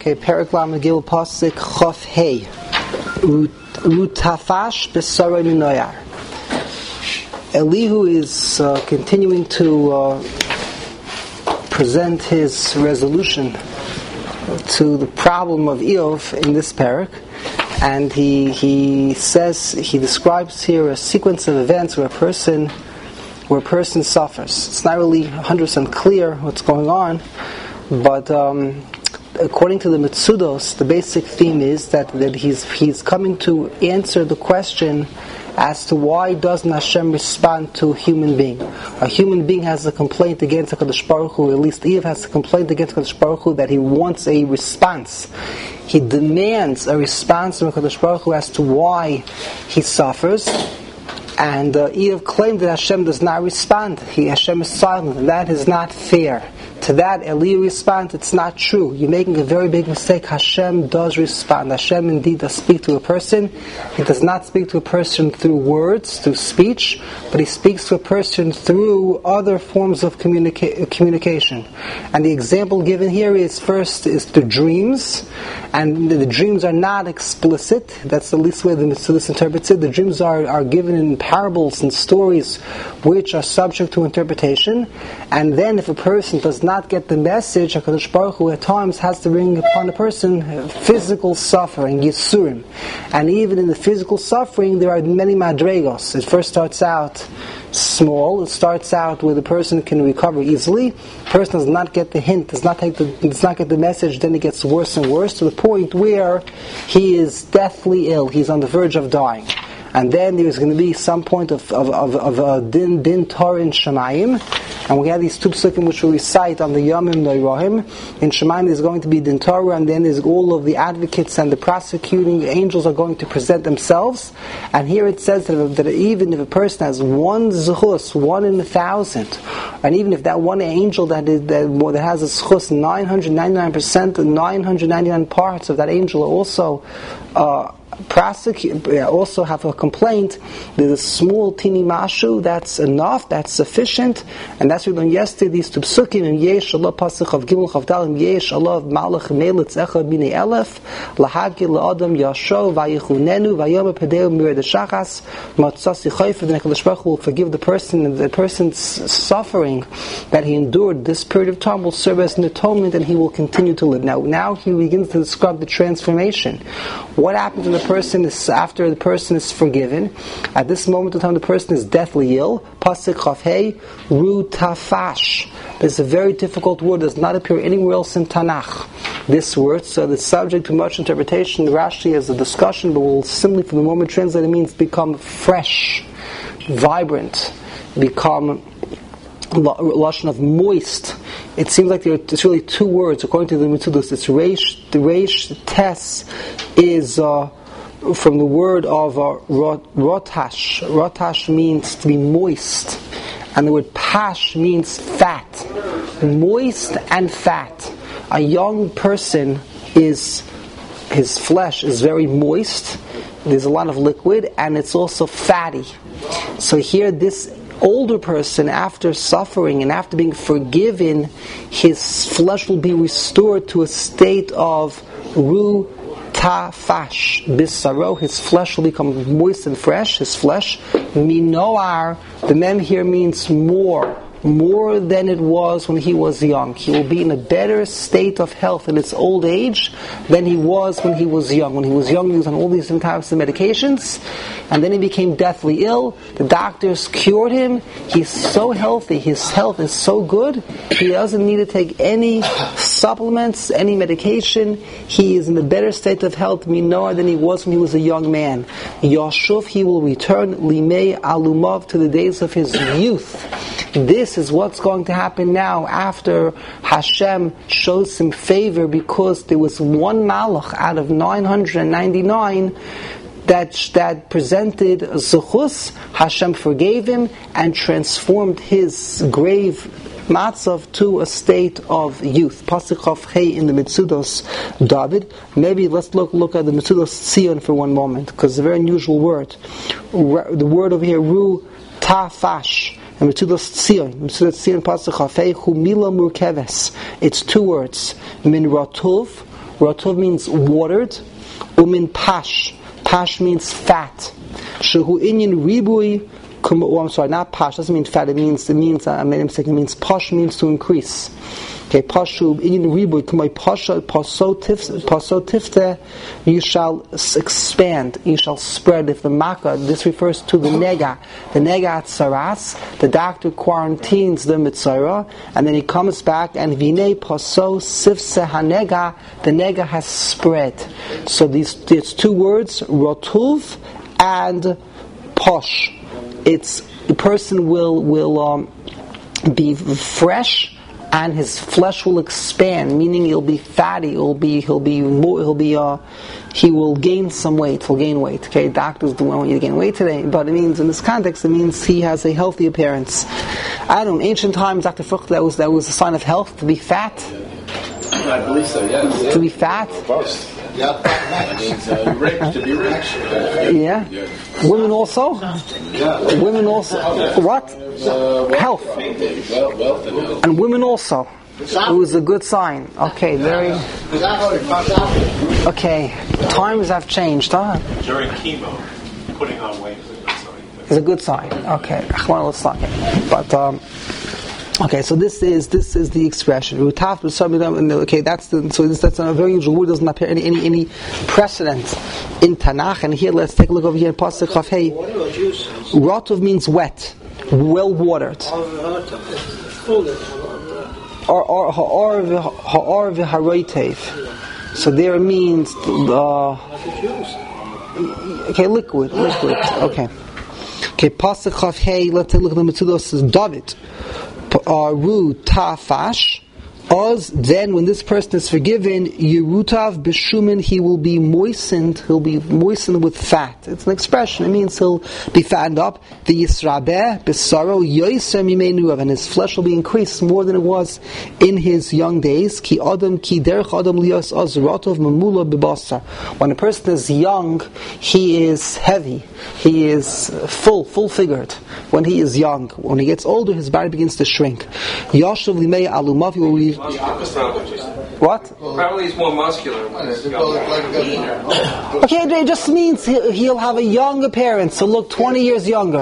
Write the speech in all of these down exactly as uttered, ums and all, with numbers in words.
Okay, Perek Lamagil Pasik Chof Hey Rutafash B'Sarei Minoyar. Elihu is uh, continuing to uh, present his resolution to the problem of Eov in this parak, and he he says he describes here a sequence of events where a person where a person suffers. It's not really one hundred percent clear what's going on, but um, according to the Mitzudos, the basic theme is that, that he's he's coming to answer the question as to why doesn't Hashem respond to a human being. A human being has a complaint against HaKadosh Baruch Hu, at least Eve has a complaint against HaKadosh Baruch Hu that he wants a response. He demands a response from HaKadosh Baruch Hu as to why he suffers. And uh, Eve claimed that Hashem does not respond. He, Hashem is silent, and that is not fair. To that, Elihu responds, it's not true. You're making a very big mistake. Hashem does respond. Hashem indeed does speak to a person. He does not speak to a person through words, through speech, but he speaks to a person through other forms of communica- communication. And the example given here is first is the dreams, and the dreams are not explicit. That's the least way the Mitzudos interprets it. The dreams are, are given in parables and stories which are subject to interpretation. And then if a person does not get the message, HaKadosh Baruch Hu at times has to bring upon a person physical suffering, Yisurim. And even in the physical suffering, there are many madregos. It first starts out small. It starts out where the person can recover easily. The person does not get the hint, does not take the, does not get the message, then it gets worse and worse to the point where he is deathly ill. He's on the verge of dying. And then there's going to be some point of of of, of uh, din din Torah in Shemayim, and we have these two psukim which we recite on the Yomim Noirahim. In Shemayim there's going to be din Torah, and then there's all of the advocates and the prosecuting angels are going to present themselves. And here it says that, that even if a person has one zechus, one in a thousand, and even if that one angel that is that, that has a zechus, nine hundred ninety-nine percent, nine hundred ninety-nine parts of that angel are also Uh, prosecute, also have a complaint. There's a small teeny mashu that's enough, that's sufficient, and that's what we learned yesterday. These two psukim in Yesh Allah pasuk of Gimel Chavdal in Yesh Allah Malach Melitz Echad Bini Elef Lahagil Laadam Yasho Vayichunenu Vayom Pedeu Mir Deshachas Matzasi Chayfer. Then HaKadosh Baruch Hu will forgive the person, and the person's suffering that he endured this period of time will serve as an atonement, and he will continue to live. Now, now he begins to describe the transformation. What happens when the person is after the person is forgiven? At this moment in time, the person is deathly ill. Pasuk Chaf Hey Rutafash. This is a very difficult word. Does not appear anywhere else in Tanakh. This word, so it's subject to much interpretation. Rashi has a discussion, but we'll simply, for the moment, translate it means become fresh, vibrant, become lashon of moist. It seems like there are, it's really two words according to the Mitzudos. It's reish. The reish tes is uh, from the word of uh, rotash. Rotash means to be moist, and the word pash means fat. Moist and fat. A young person is his flesh is very moist. There's a lot of liquid, and it's also fatty. So here, this older person, after suffering and after being forgiven, his flesh will be restored to a state of ru tafash bisaro. His flesh will become moist and fresh. His flesh minoar. The mem here means more. More than it was when he was young. He will be in a better state of health in his old age than he was when he was young. When he was young, he was on all these different types of medications, and then he became deathly ill. The doctors cured him. He's so healthy. His health is so good. He doesn't need to take any supplements, any medication. He is in a better state of health, minor, than he was when he was a young man. Yashuv, he will return limei alumav, to the days of his youth. This is what's going to happen now after Hashem shows him favor, because there was one malach out of nine hundred ninety-nine that that presented zechus. Hashem forgave him and transformed his grave matzav to a state of youth. Pasuk Chaf Hey in the Mitzudos David. Maybe let's look look at the Mitzudos Tzion for one moment, because it's a very unusual word. The word over here, ru tafash. And Mitzudos Tzion, Mitzudos Tzion Pasuk Chaf Hey Hu Mila Murkeves. It's two words. Min Ratuv. Ratuv means watered. Umin pash. Pash means fat. Shehu inyan ribui. Oh, I'm sorry, not pash. Doesn't mean fat. It means it means I made a mistake. It means posh means to increase. Okay, pashu inyan ribui. Kumay pasha paso tifte. You shall expand. You shall spread. If the makkah, this refers to the nega. The nega at saras. The doctor quarantines the mitzvah, and then he comes back and vinay paso sifse hanega. The nega has spread. So these it's two words, rotuv and posh. It's the person will will um, be fresh, and his flesh will expand. Meaning, he'll be fatty. He'll be he'll be more, he'll be uh, he will gain some weight. He'll gain weight. Okay, doctors don't want you to gain weight today, but it means in this context, it means he has a healthy appearance. I don't know. In ancient times, Doctor Fucht, that was that was a sign of health to be fat. I believe so. Yes. To be fat. Yeah, that means uh, rich, to be rich. Yeah. yeah. Women also? Yeah. Women also. What? Uh, health. Wealth, wealth and health. And women also. It was a good sign. Okay, very... Okay, times have changed, huh? During chemo, putting on weight is a good sign. Is a good sign. Okay. But, um... Okay, so this is this is the expression. Okay, that's the, so this, that's a very unusual word. Doesn't appear any any any precedent in Tanakh. And here, let's take a look over here in Pasuk Chaf Hey. Rotov means wet, well watered. Or or ha'or v'haroitev. So there it means uh, okay, liquid, liquid. Okay, okay. Pasuk Chaf Hey. Let's take a look at the Mitzvah. Says David. Ru tafash. Oz, then when this person is forgiven, Yerutav b'shumin, he will be moistened, he'll be moistened with fat. It's an expression, it means he'll be fattened up. The Yisrabeh b'saro yoiser mimeinuav, and his flesh will be increased more than it was in his young days. Ki adam ki derech adam lios oz rotov mamula b'basar. When a person is young, he is heavy, he is full, full-figured. When he is young, when he gets older, his body begins to shrink. Yashav limei alumav, will be what? Probably he's more muscular when he's younger. Okay, it just means he'll have a young appearance. He'll look twenty years younger.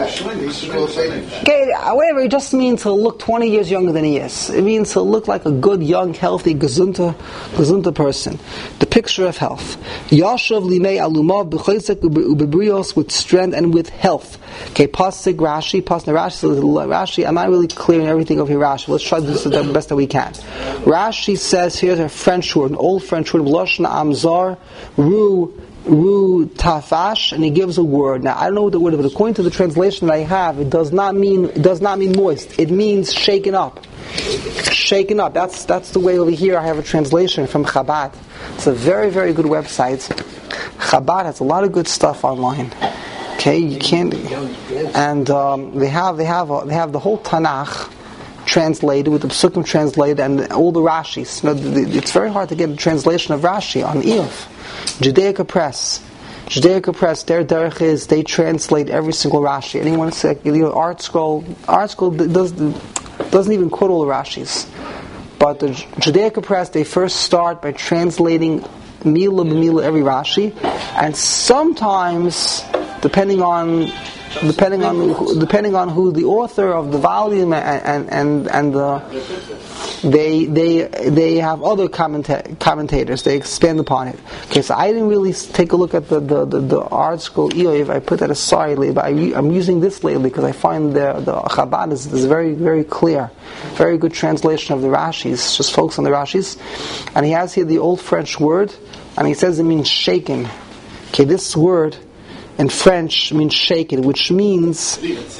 Okay, whatever, it just means he'll look twenty years younger than he is. It means he'll look like a good, young, healthy, gesunter, gesunter person. The picture of health. Yashav limei alumav b'choisek ubebrios, with strength and with health. Okay, pasuk Rashi, pasuk Rashi, Rashi. I'm not really clearing everything over here. Rashi. Let's try to do this the best that we can. Rashi says here's a French word, an old French word, Lashon Amzar, Ru, Ru Tafash, and he gives a word. Now I don't know what the word is, but according to the translation that I have, it does not mean it does not mean moist. It means shaken up. Shaken up. That's that's the way over here I have a translation from Chabad. It's a very, very good website. Chabad has a lot of good stuff online. Okay, you can't, and um, they have they have a, they have the whole Tanakh translated, with the Psukim translated, and all the Rashis. You know, it's very hard to get a translation of Rashi on Iyov. Judaica Press. Judaica Press, their derech is, they translate every single Rashi. Anyone say, you know, Art Scroll, Art Scroll does, doesn't even quote all the Rashis. But the Judaica Press, they first start by translating Mila b'Mila every Rashi, and sometimes, depending on Depending on depending on who the author of the volume and and and the they they they have other commenta- commentators. They expand upon it. Okay, so I didn't really take a look at the the, the, the Art Scroll Iyov. I put that aside, but I, I'm using this lately because I find the the Chabad is, is very very clear, very good translation of the Rashis. Just focus on the Rashis, and he has here the old French word, and he says it means shaken. Okay, this word in French means shaken, which means,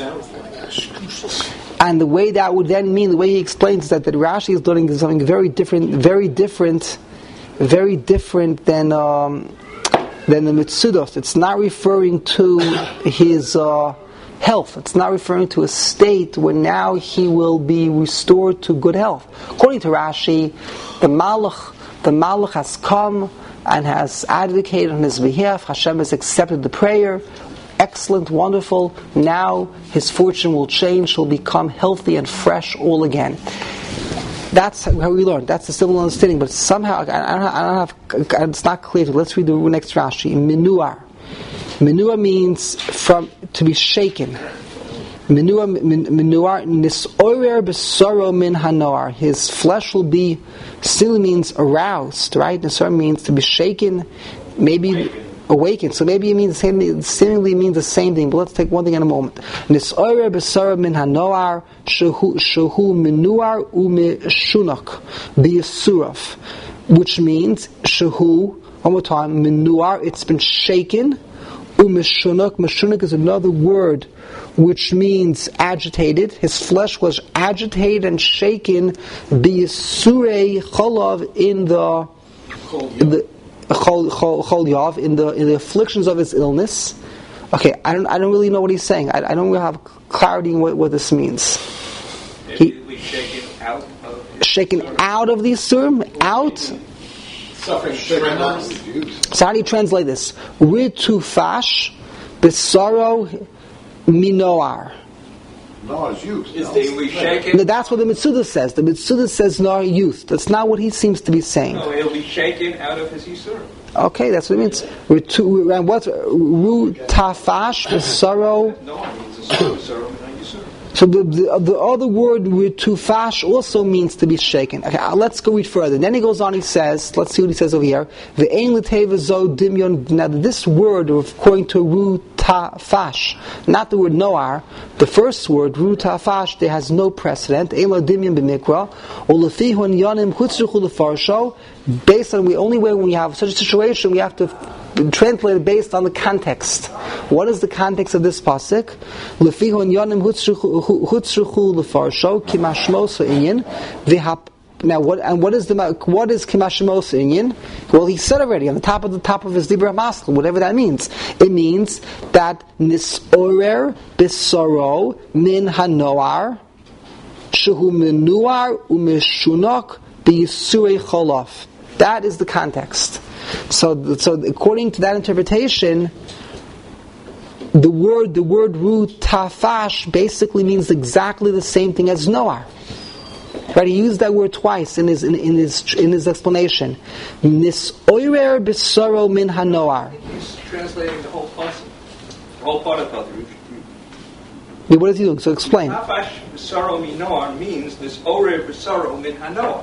and the way that would then mean, the way he explains is that the Rashi is learning something very different, very different, very different than um, than the Mitzudos. It's not referring to his uh, health. It's not referring to a state where now he will be restored to good health. According to Rashi, the Malach, the Malach has come and has advocated on his behalf. Hashem has accepted the prayer. Excellent, wonderful. Now his fortune will change. He'll become healthy and fresh all again. That's how we learn. That's the simple understanding. But somehow, I don't, I don't have. It's not clear. Let's read the next Rashi. Menuar. Menuar means from to be shaken. Menuar, menuar nisorer besoro min hanoar. His flesh will be. Still means aroused, right? Nisorer means to be shaken, maybe awakened. So maybe it means the same. Seemingly means the same thing. But let's take one thing in a moment. Nisorer besoro min hanoar shehu shehu menuar umeshunok biyasurav, which means shehu. One more time, menuar. It's been shaken. Umeshunok. Meshunok is another word which means agitated. His flesh was agitated and shaken. Biyasurei cholav in the in the chol chol yav in the in the afflictions of his illness. Okay, I don't I don't really know what he's saying. I, I don't really have clarity in what, what this means. He, shaken out of shaken out of the Yisurim, out. Suffering So how do you translate this? Ritufash besaro minoar. Noah's youth. Is they we shaken? No, that's what the Mitzuda says. The Mitzuda says Noah youth. That's not what he seems to be saying. No, it'll be shaken out of his Yisurim. Okay, that's what it means. Ritu, and what's Ru Tafash Besaro? No, it means a Yisurim and not Yisurim. So the, the the other word Ritufash also means to be shaken. Okay, uh, let's go read further. Then he goes on. He says, let's see what he says over here. The Ein L'Teva Zo Dimyon. Now this word, according to Ru Tafash, not the word Noar, the first word Ru Tafash, there has no precedent. Ein Lo Dimyon b'Mikra. Ulefihu Yanim Chutzruchu Lefarsho. Based on the only way when we have such a situation, we have to translate it based on the context. What is the context of this pasuk? Lefihu Yanim Chutzruchu Lefarsho Kimashmos Inyan V'hap. Now, what and what is the what is Kimashmos Inyan? Well, he said already on the top of the top of his Dibra Maskal, whatever that means. It means that Nisorer Bisaro Min Hanoar Shehu Menuar Umeshunok B'Yisurei Cholof. That is the context. So, so according to that interpretation, the word the word Ru Tafash basically means exactly the same thing as Noar. Right, he used that word twice in his in, in his in his explanation. Nisorer Bisaro Min Hanoar. He's translating the whole passage, the whole part of the Yeah, what is he doing? So explain. Tafash Bisaro Minoar means this Orer Bisaro Min Hanoar.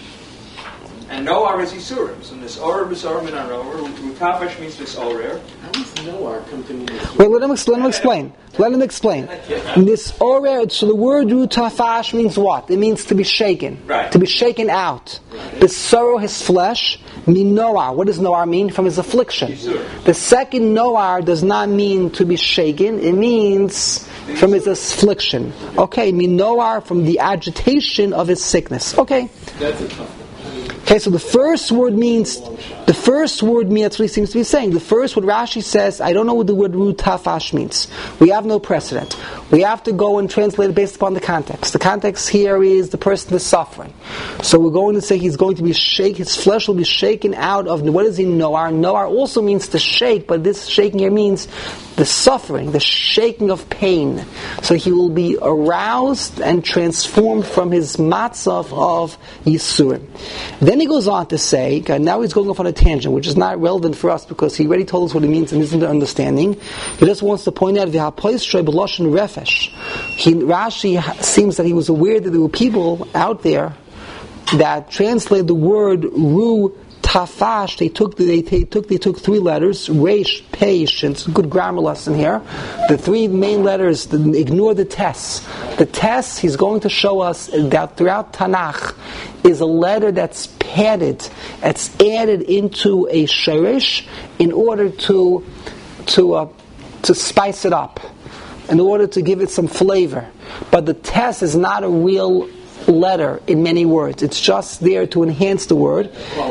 And Noar is Yisurim. So this Orer Bisaro Min Hanoar, Tafash means this Orer. How does Noah come to mean this? Wait, let him, let him explain. Let him explain. This Orer, so the word Tafash means what? It means to be shaken. Right. To be shaken out. The sorrow, his flesh. Minoar. What does Noar mean? From his affliction. Yisurim. The second Noar does not mean to be shaken. It means from his affliction. Okay, Minoar, from the agitation of his sickness. Okay. That's a tough one. Okay, so the first word means, the first word means, that's what he seems to be saying. The first word Rashi says, I don't know what the word Ru Tafash means. We have no precedent. We have to go and translate it based upon the context. The context here is the person is suffering. So we're going to say he's going to be shaken, his flesh will be shaken out of, what is he, Noar? Noar also means to shake, but this shaking here means the suffering, the shaking of pain. So he will be aroused and transformed from his matzav of Yisurim. Then he goes on to say, okay, now he's going off on a tangent, which is not relevant for us because he already told us what it means and isn't understanding. He just wants to point out v'hapoistre b'loshen refesh. He Rashi seems that he was aware that there were people out there that translate the word Ru Tafash. They took the, they, they took they took three letters, Reish, Peish, and it's a good grammar lesson here. The three main letters, the, ignore the tes. The tes, he's going to show us that throughout Tanakh is a letter that's padded, that's added into a shirish in order to to uh, to spice it up, in order to give it some flavor. But the tes is not a real letter in many words. It's just there to enhance the word.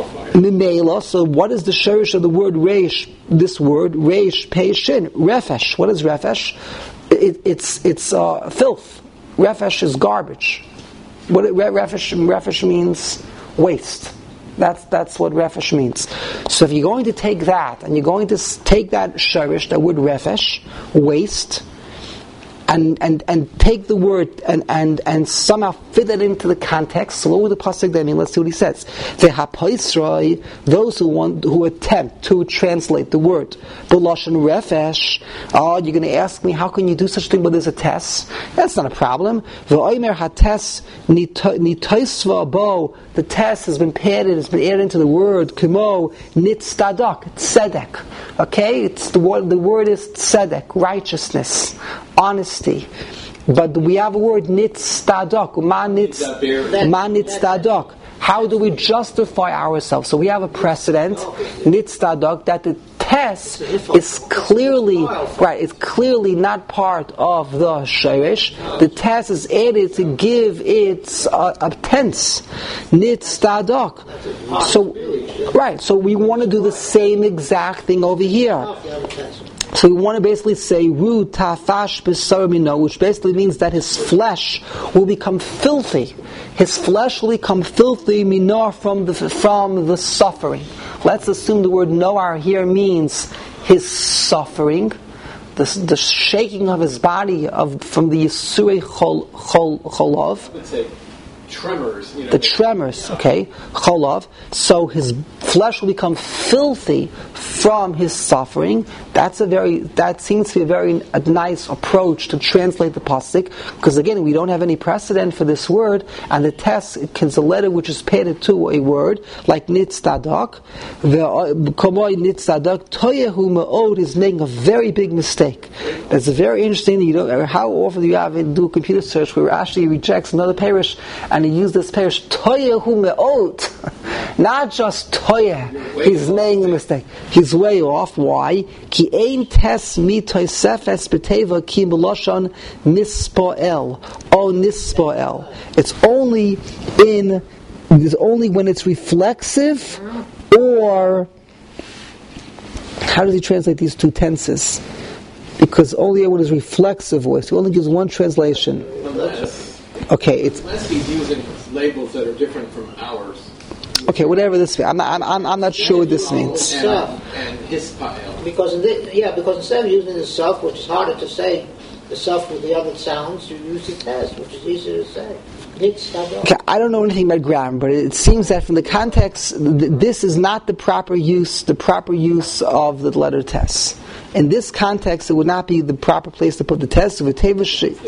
Mimela. So what is the shirish of the word reish? This word reish peishin refesh. What is refesh? It, it's it's uh, filth. Refesh is garbage. What it, refesh refesh means waste. That's that's what refesh means. So if you're going to take that and you're going to take that shirish, that word refesh, waste, and, and, and take the word and, and, and somehow fit it into the context. So what would the pasuk then mean? Let's see what he says. The hapoisroi, those who want, who attempt to translate the word b'lashon refesh. Oh, you're going to ask me, how can you do such a thing? But there's a test. That's not a problem. V'oimer hates nitoisva bo. The test has been padded, has been added into the word kimo nitzdadak, tzedek. Okay, it's the word. The word is tzedek, righteousness, honesty. But we have a word nitzdadak, ma nitzdadak. How do we justify ourselves? So we have a precedent, nitzdadak, that the test is clearly right. It's clearly not part of the shirish. The test is added to give its uh, a tense, nitzdadak. So right. So we want to do the same exact thing over here. So we want to basically say ru tafash b'sar mino, which basically means that his flesh will become filthy. His flesh will become filthy mino from the from the suffering. Let's assume the word noar here means his suffering, the, the shaking of his body of from the yisurei chol, chol, cholov. Let's say tremors. You know, the tremors, okay, cholov. So his flesh will become filthy from his suffering. That's a very, that seems to be a very a nice approach to translate the pasuk, because again, we don't have any precedent for this word, and the test is a letter which is padded to a word, like nitzdadak. The komoi nitzdadak, toyehu ma'od is making a very big mistake. That's very interesting. You know, how often do you have to do a computer search where actually rejects another parish, and he used this parish, toyehu ma'od, not just toyeh, he's making a mistake. He's way off. Why? Ki ein tes mi toisefes b'teva ki meloshon nispoel. Oh, nispoel. It's only in. It's only when it's reflexive, or how does he translate these two tenses? Because only when it's reflexive voice. He only gives one translation. Unless, okay, it's unless he's using labels that are different from ours. Okay, whatever this means. I'm not, I'm, I'm not sure what this means. And, and his pile. Because in the, yeah, because instead of using the self, which is harder to say, the self with the other sounds, you use the test, which is easier to say. Okay, I don't know anything about grammar, but it seems that from the context, th- this is not the proper use, the proper use of the letter test. In this context, it would not be the proper place to put the test. Uviteva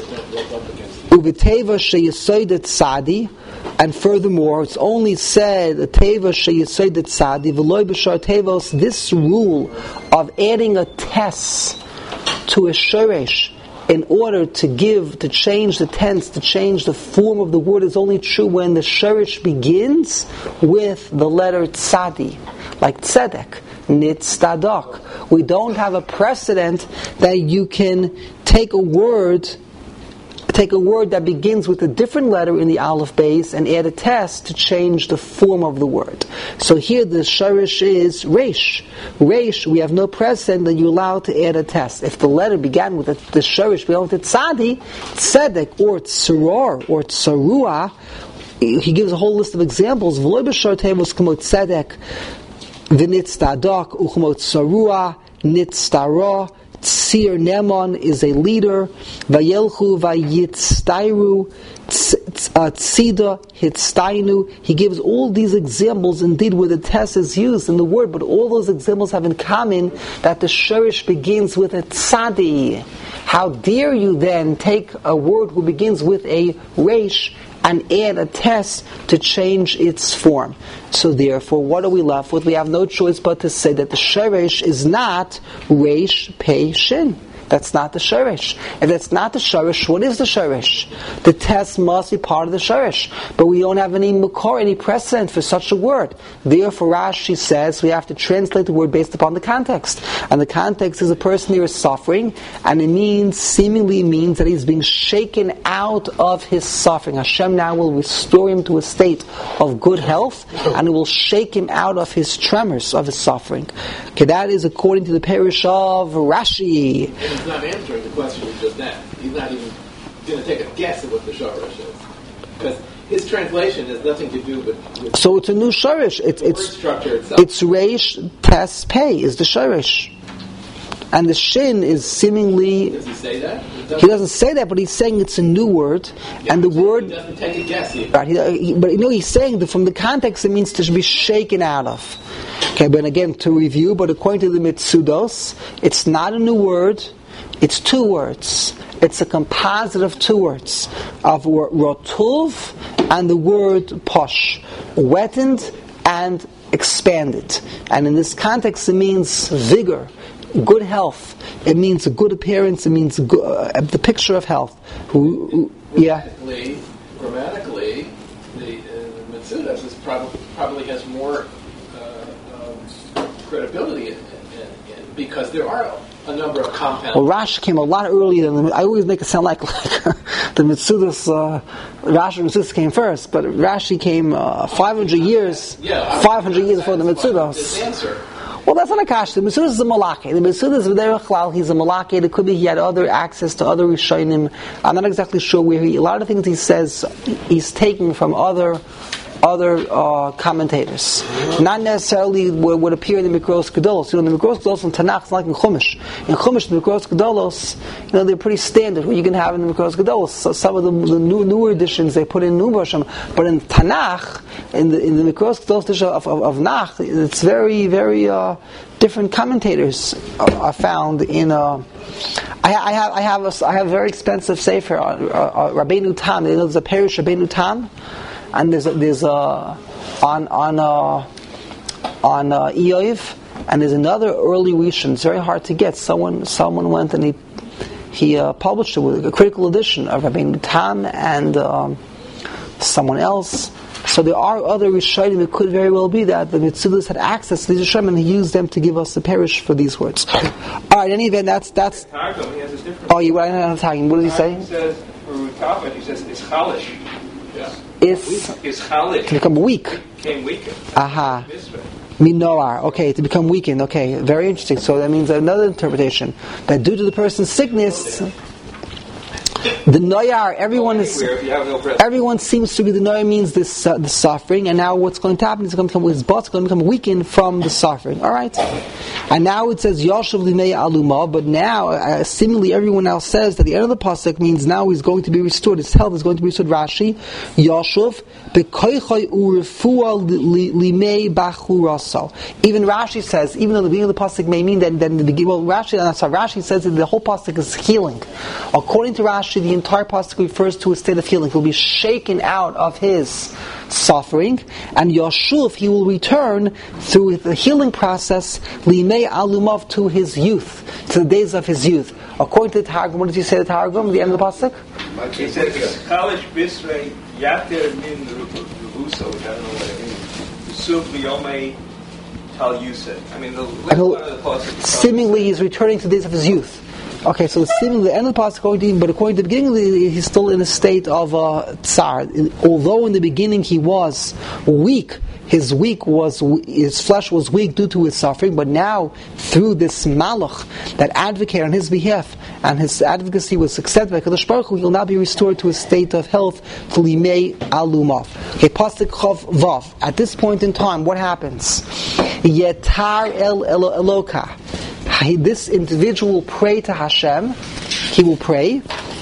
sheyesoidet sadi. And furthermore, it's only said teva sheyisodet tzadi v'loy b'shar tevos. This rule of adding a tes to a shoresh in order to give, to change the tense, to change the form of the word is only true when the shoresh begins with the letter tzadi, like tzedek, nitzdadak. We don't have a precedent that you can take a word. Take a word that begins with a different letter in the aleph base and add a test to change the form of the word. So here the shirish is reish. Reish, we have no precedent that you allow to add a test. If the letter began with the, the shirish, began with the tzadi, tzedek, or tzaror, or tzarua, he gives a whole list of examples. V'loy b'shar tevos k'mo tzedek, v'nitzdadak, u'k'mo tzarua, nitzdarah. Tzir Nemon is a leader. Vayelchu vayitztairu tzida hitztainu. He gives all these examples indeed where the test is used in the word, but all those examples have in common that the shirish begins with a tzadi. How dare you then take a word who begins with a reish and add a test to change its form? So therefore, what are we left with? We have no choice but to say that the sheresh is not reish pei shin. That's not the sheresh. If that's not the sheresh, what is the sheresh? The test must be part of the sheresh. But we don't have any makor, any precedent for such a word. Therefore, Rashi says we have to translate the word based upon the context. And the context is a person here is suffering, and it means, seemingly means that he's being shaken out of his suffering. Hashem now will restore him to a state of good health, and it will shake him out of his tremors, of his suffering. Okay, that is according to the parish of Rashi. He's not answering the question you just asked. He's not even going to take a guess at what the shorish is. Because his translation has nothing to do with... with so it's a new shorish. It's, the it's, word structure itself. It's reish tes pei is the shorish. And the shin is seemingly... Does he say that? He doesn't say that, but he's saying it's a new word, Yeah, and the he word... doesn't take a guess either. Right, he, he, but you know, he's saying that from the context it means to be shaken out of. Okay, but again, to review, but according to the Mitzudos, it's not a new word, it's two words. It's a composite of two words, of word rotuv and the word posh, wetted and expanded. And in this context it means vigor, good health. It means a good appearance, it means a good, uh, the picture of health. Who, who, yeah. Grammatically, grammatically, the, uh, the Mitzudas is probably, probably has more uh, um, credibility in, in, in, because there are a number of compounds. Well, Rashi came a lot earlier than the, I always make it sound like, like the Mitzudas, uh, Rashi and Mitzudas came first, but Rashi came uh, five hundred years, yeah, five hundred years before the Mitzudas. This answer. Well, that's not a kash. The Mitzudas is a malake. The Mitzudas, v'derech klal, he's a malake. It could be he had other access to other Rishonim. I'm not exactly sure where he. A lot of things he says he's taking from other other uh, commentators, not necessarily what would appear in the Mikros Gedolos. You know, the Mikros Gedolos in Tanakh is like in Chumash. In Chumash, the Mikros Gedolos, you know, they're pretty standard. What you can have in the Mikros Gedolos. So some of the, the new, newer editions they put in Nubarsham, but in Tanakh, in the in the Mikros Gedolos edition of, of, of Nach, it's very very uh, different commentators are, are found in. Uh, I, I have I have a, I have a very expensive sefer, uh, uh, Rabbeinu Tam. You know, there's a parish Rabbeinu Tam. And there's a, there's a, on on uh, on uh, Eoiv, and there's another early Rishon. It's very hard to get. Someone someone went and he he uh, published it with a critical edition of Rabbeinu Tam and um, someone else. So there are other Rishonim. It could very well be that the Mitzudas had access to these Rishonim and he used them to give us the parish for these words. All right. In any event, that's that's. Targum, he has a different. Oh, you. I'm not talking. What did he say? He says for Rutafet, he says it's chalish. Yeah. Is Is chalish. to become weak. Became weakened. Aha. This way. Minoar, okay, to become weakened, okay, very interesting. So that means another interpretation, that due to the person's sickness, the noyar, everyone is, Anywhere if you have no breath. everyone seems to be, the noyar means this, uh, the suffering, and now what's going to happen is going to become, his body's going to become weakened from the suffering, alright? And now it says, Yashav Limei Aluma, but now, uh, seemingly everyone else says that the end of the pasuk means now he's going to be restored, his health is going to be restored. Rashi, Yashav, Bekoichoi Urefua Limei Bachurasal. Even Rashi says, even though the beginning of the pasuk may mean that, then the beginning, well, Rashi, that's how Rashi says that the whole pasuk is healing. According to Rashi, the entire pasuk refers to a state of healing. He will be shaken out of his suffering, and Yashuv, he will return through the healing process, Limei Alumav, to his youth, to the days of his youth. According to the Targum, what did you say the Targum, the end of the pasuk? He says chalish bisrei yater min rubuso. I don't know what it means. Sub liyomei tal yuseh. I mean, the last he'll- part of the pasuk. Seemingly he's returning to the days of his youth. Okay, so seemingly the end of the pasuk, according to him, but according to the beginning, of the, he's still in a state of uh, tsar. In- Although in the beginning he was weak, his weak was his flesh was weak due to his suffering, but now through this malach that advocated on his behalf, and his advocacy was accepted by Kadosh Baruch Hu, he will now be restored to a state of health. Limei Alumav. Okay, pasuk Chav Vav. At this point in time, what happens? Yetar El Eloka. This individual will pray to Hashem. He will pray.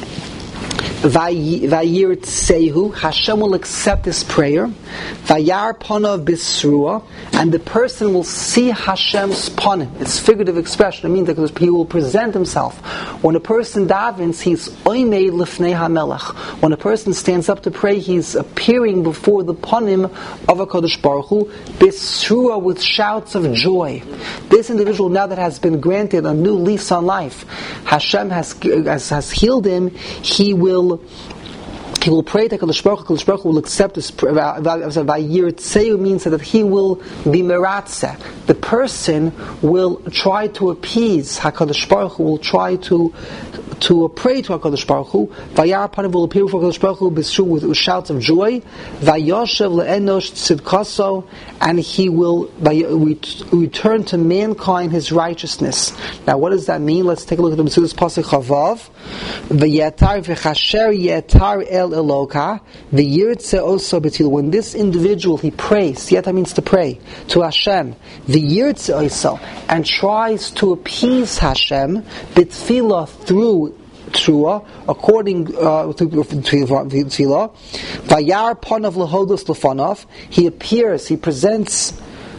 Vayir Tsehu. Hashem will accept his prayer. Vayar Panav Bisrua. And the person will see Hashem's panim. It's figurative expression. It means that he will present himself. When a person davens, he's oimei lifnei hamelech. When a person stands up to pray, he's appearing before the panim of a Kodesh Baruch Hu, bisrua, with shouts of joy. This individual, now that has been granted a new lease on life, Hashem has has, has healed him. He will. He will pray to Kadosh Baruch Hu. Kadosh Baruch Hu will accept his prayer. Vayir Tzeu means that he will be meratze. The person will try to appease HaKadosh Baruch Hu, will try to to pray to HaKadosh Baruch Hu. Vayar Panav will appear before HaKadosh Baruch Hu b'shu, with shouts of joy. Vayoshev le'enosh tzidkaso, and he will return to mankind his righteousness. Now, what does that mean? Let's take a look at the Mitzudas pasuk Chavav. V'yetar v'chasher yetar el eloka v'yirtze oso betil. When this individual, he prays, yeta means to pray, to Hashem, v'yirtze oisel, and tries to appease Hashem b'tfilah through Trua, according uh, to Tfilah, Vayar Panav Lahodos Lefanov, he appears, he presents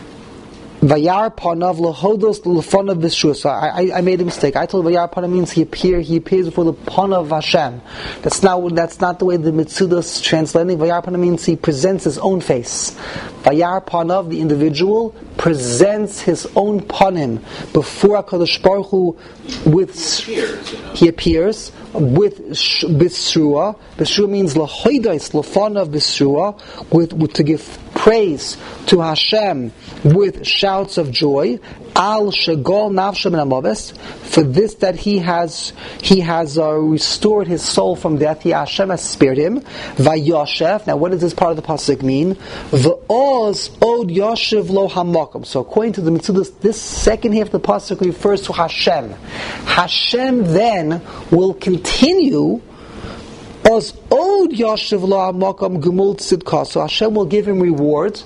Vayar Panav Lahodos Lefanov V'Shua. So I, I, I made a mistake. I told Vayar Panav means he appear, he appears before the Panav of Hashem. That's not that's not the way the Mitzudas translating. Vayar Panav means he presents his own face. Vayar Panav, the individual, presents his own panim before HaKadosh Baruch Hu with he appears, you know. he appears with Bisrua. Bisrua means lahoidais, lafanav Bisrua, with, with to give praise to Hashem with shouts of joy. Al shegol nafshem min hamaves, for this that he has he has uh, restored his soul from death. He, Hashem has spared him. Vayoshev. Now, what does this part of the pasuk mean? V'oz od yoshev lo hamakom. So, according to the Mitzudas, this second half of the pasuk refers to Hashem. Hashem then will continue. Oz od yoshev lo hamakom gemul tzidka. So Hashem will give him rewards.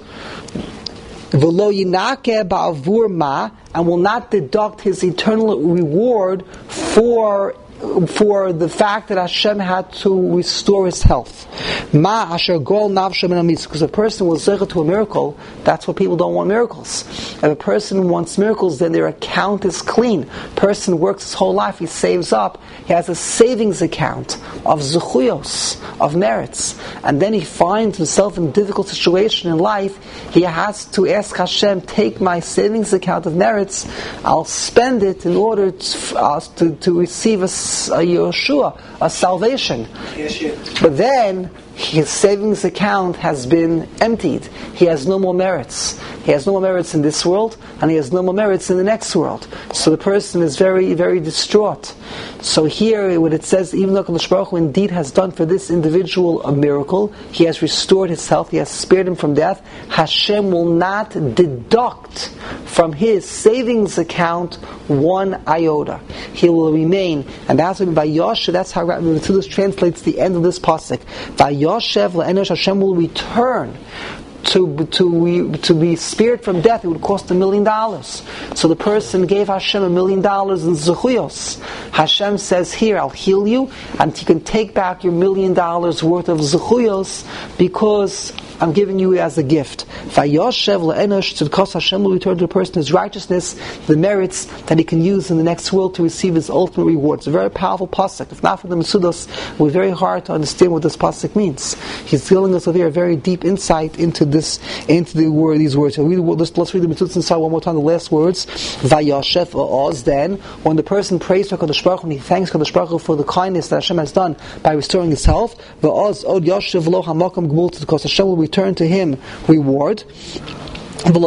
V'lo yinake ba'avur ma, and will not deduct his eternal reward for for the fact that Hashem had to restore his health. Ma asher gol nafshem min hamitzvah, because a person will zecha to a miracle. That's what people don't want miracles. If a person wants miracles, then their account is clean. Person works his whole life, he saves up, he has a savings account of zechuyos, of merits, and then he finds himself in a difficult situation in life. He has to ask Hashem, take my savings account of merits, I'll spend it in order to, uh, to, to receive a a Yeshua, a salvation. Yes, yes. But then his savings account has been emptied. He has no more merits. He has no more merits in this world, and he has no more merits in the next world. So the person is very, very distraught. So here, when it says, even though HaKadosh Baruch Hu indeed has done for this individual a miracle, he has restored his health, he has spared him from death, Hashem will not deduct from his savings account one iota. He will remain, and that's what by Yoshev, that's how Mitzudas translates the end of this pasuk. By Yoshev le'enosh, Hashem will return to to to be spared from death. It would cost a million dollars. So the person gave Hashem a million dollars in zechuyos. Hashem says, here, I'll heal you, and you can take back your million dollars worth of zechuyos because I'm giving you as a gift. Vayoshev le'enosh, tzedkos, Hashem will return to the person his righteousness, the merits that he can use in the next world to receive his ultimate reward. It's a very powerful pasuk. If not for the Mitzudos, it would be very hard to understand what this pasuk means. He's telling us over here a very deep insight into this, into the word, these words. So read, let's, let's read the Mitzudos inside one more time. The last words, Vayoshev or Oz. Then, when the person prays to HaKadosh Baruch Hu, when he thanks HaKadosh Baruch Hu for the kindness that Hashem has done by restoring his health, V'oz od Yoshev lo hamakom gemul tzedkos, Hashem will return to him reward. Hashem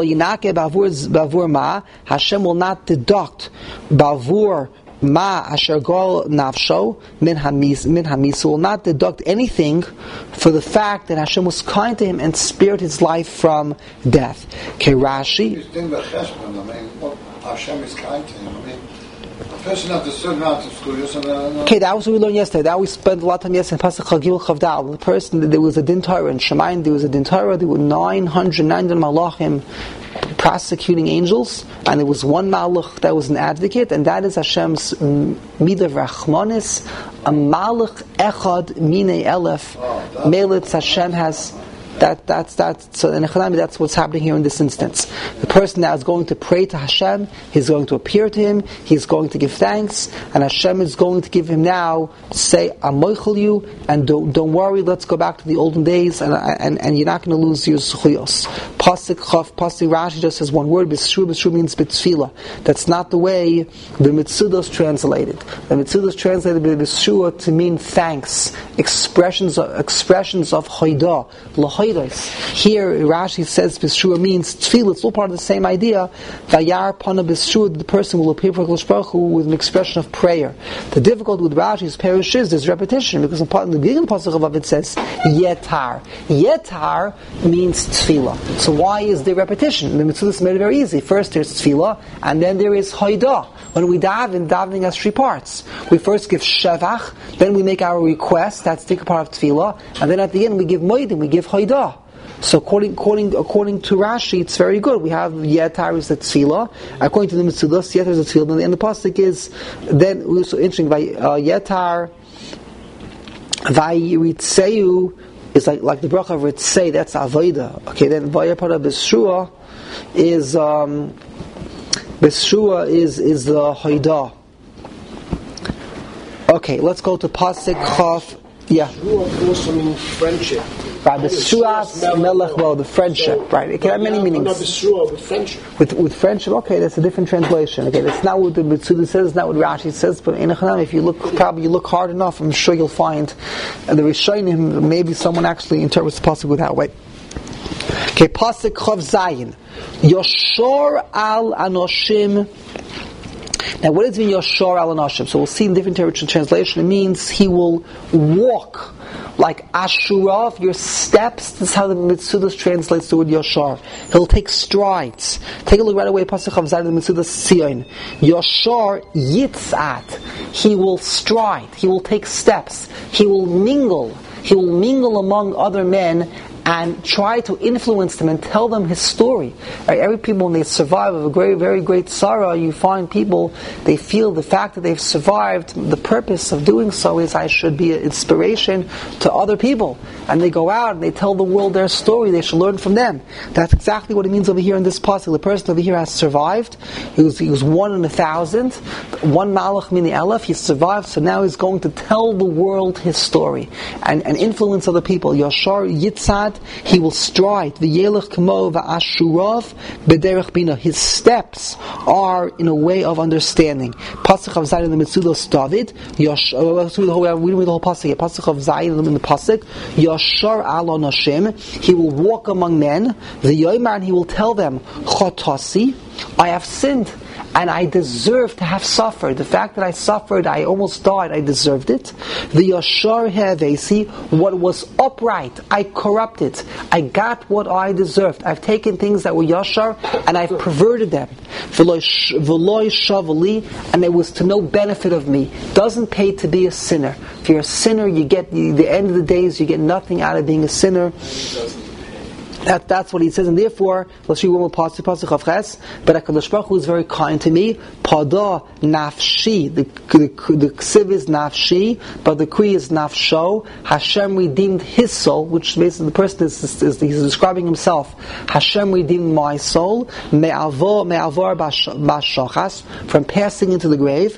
will not deduct bavur ma asher gol nafsho min hamis min hamis, will not deduct anything for the fact that Hashem was kind to him and spared his life from death. Kerashi. Hashem is kind to him. I mean, a person has a certain amount of studios. And, uh, okay, that was what we learned yesterday. That we spent a lot of time yesterday in Pasuk Chagil Chavdal. The person, there was a Din Torah in Shemayim. There was a Din Torah. There were nine hundred ninety malachim prosecuting angels, and there was one malach that was an advocate, and that is Hashem's midah rachmanis, a malach echad minei elef. Melitz Hashem has. That that's that's so in Echanami, that's what's happening here in this instance. The person now is going to pray to Hashem. He's going to appear to him. He's going to give thanks, and Hashem is going to give him now say, "I'm moichel you, and don't don't worry. Let's go back to the olden days, and and, and you're not going to lose your zechuyos." Pasuk Chav, Pasuk Rashi just says one word. B'sru, b'sru means b'tfila. That's not the way the Mitzudos translated. The Mitzudos translated b'sru to mean thanks, expressions of, expressions of hoidah. Here, Rashi says B'Shua means tefillah. It's all part of the same idea. Vayar Pana B'Shua, the person will appear for HaKadosh Baruch Hu with an expression of prayer. The difficulty with Rashi's parish is there's repetition, because in the beginning of the Pasuk of it says Yetar. Yetar means tefillah. So why is there repetition? The Mitzudas made it very easy. First there's tefillah, and then there is hoidah. When we daven, davening has three parts. We first give shevach, then we make our request, that's the part of tefillah, and then at the end we give moedim, we give hoidah. So according according according to Rashi, it's very good. We have Yetar is the Tzila. According to the Mitzudas, Yetar is the Tzila, and the pasuk is then also interesting by uh, Yetar Vayiritzeyu is like like the bracha of Ritzei. That's Avoda. Okay, then Vayapara B'Shua is um, B'Shua is is the Haidah. Okay, let's go to pasuk Chaf. Yeah. Also means friendship. Right, the Suas Melech, well, the friendship, so, right? It can have many meanings. Not the Surah, with friendship. With, with friendship, okay, that's a different translation. Okay, that's not what the Mitzuda says, it's not what Rashi says, but in Echanam, if you look, probably you look hard enough, I'm sure you'll find uh, the Rishonim, maybe someone actually interprets the pasuk that way. Okay, pasuk Chav Zayin. Yoshor al Anoshim. Now, what does it mean, Yoshor al Anoshim? So we'll see in different translation, it means he will walk like Ashurav, your steps. This is how the Mitzudas translates the word Yoshar. He'll take strides. Take a look right away at Pasuk Chav Zayin, the Mitzudas Sion. Yoshar Yitzat. He will stride. He will take steps. He will mingle. He will mingle among other men and try to influence them and tell them his story. Right? Every people, when they survive of a great, very great sorrow, you find people, they feel the fact that they've survived, the purpose of doing so is I should be an inspiration to other people. And they go out and they tell the world their story, they should learn from them. That's exactly what it means over here in this passage. The person over here has survived. He was, he was one in a thousand, one malach mini elef, he survived, so now he's going to tell the world his story and, and influence other people. Yashar Yitzad, he will stride. V'yelech kamo v'ashurav b'derech bina. His steps are in a way of understanding. Pasuk of Zayin in the Mitzudos David. Yosh. We don't read the whole pasuk here. Pasuk of Zayin in the pasuk. Yashar al Hashem. He will walk among men. V'yomer, and he will tell them, Chotasi, I have sinned. And I deserve to have suffered. The fact that I suffered, I almost died, I deserved it. The Yashar Hevesi, what was upright, I corrupted. I got what I deserved. I've taken things that were Yashar and I've perverted them. V'loi Shavali, and it was to no benefit of me. Doesn't pay to be a sinner. If you're a sinner, you get, the end of the days, you get nothing out of being a sinner. That, that's what he says, and therefore, let's read one more pasuk, pasuk of Ches. But HaKadosh Baruch Hu is very kind to me. Pada nafshi, the the, the ksiv is nafshi, but the kri is nafsho. Hashem redeemed his soul, which basically the person is, is, is he's describing himself. Hashem redeemed my soul. Me'avor me'avor bashachas, from passing into the grave.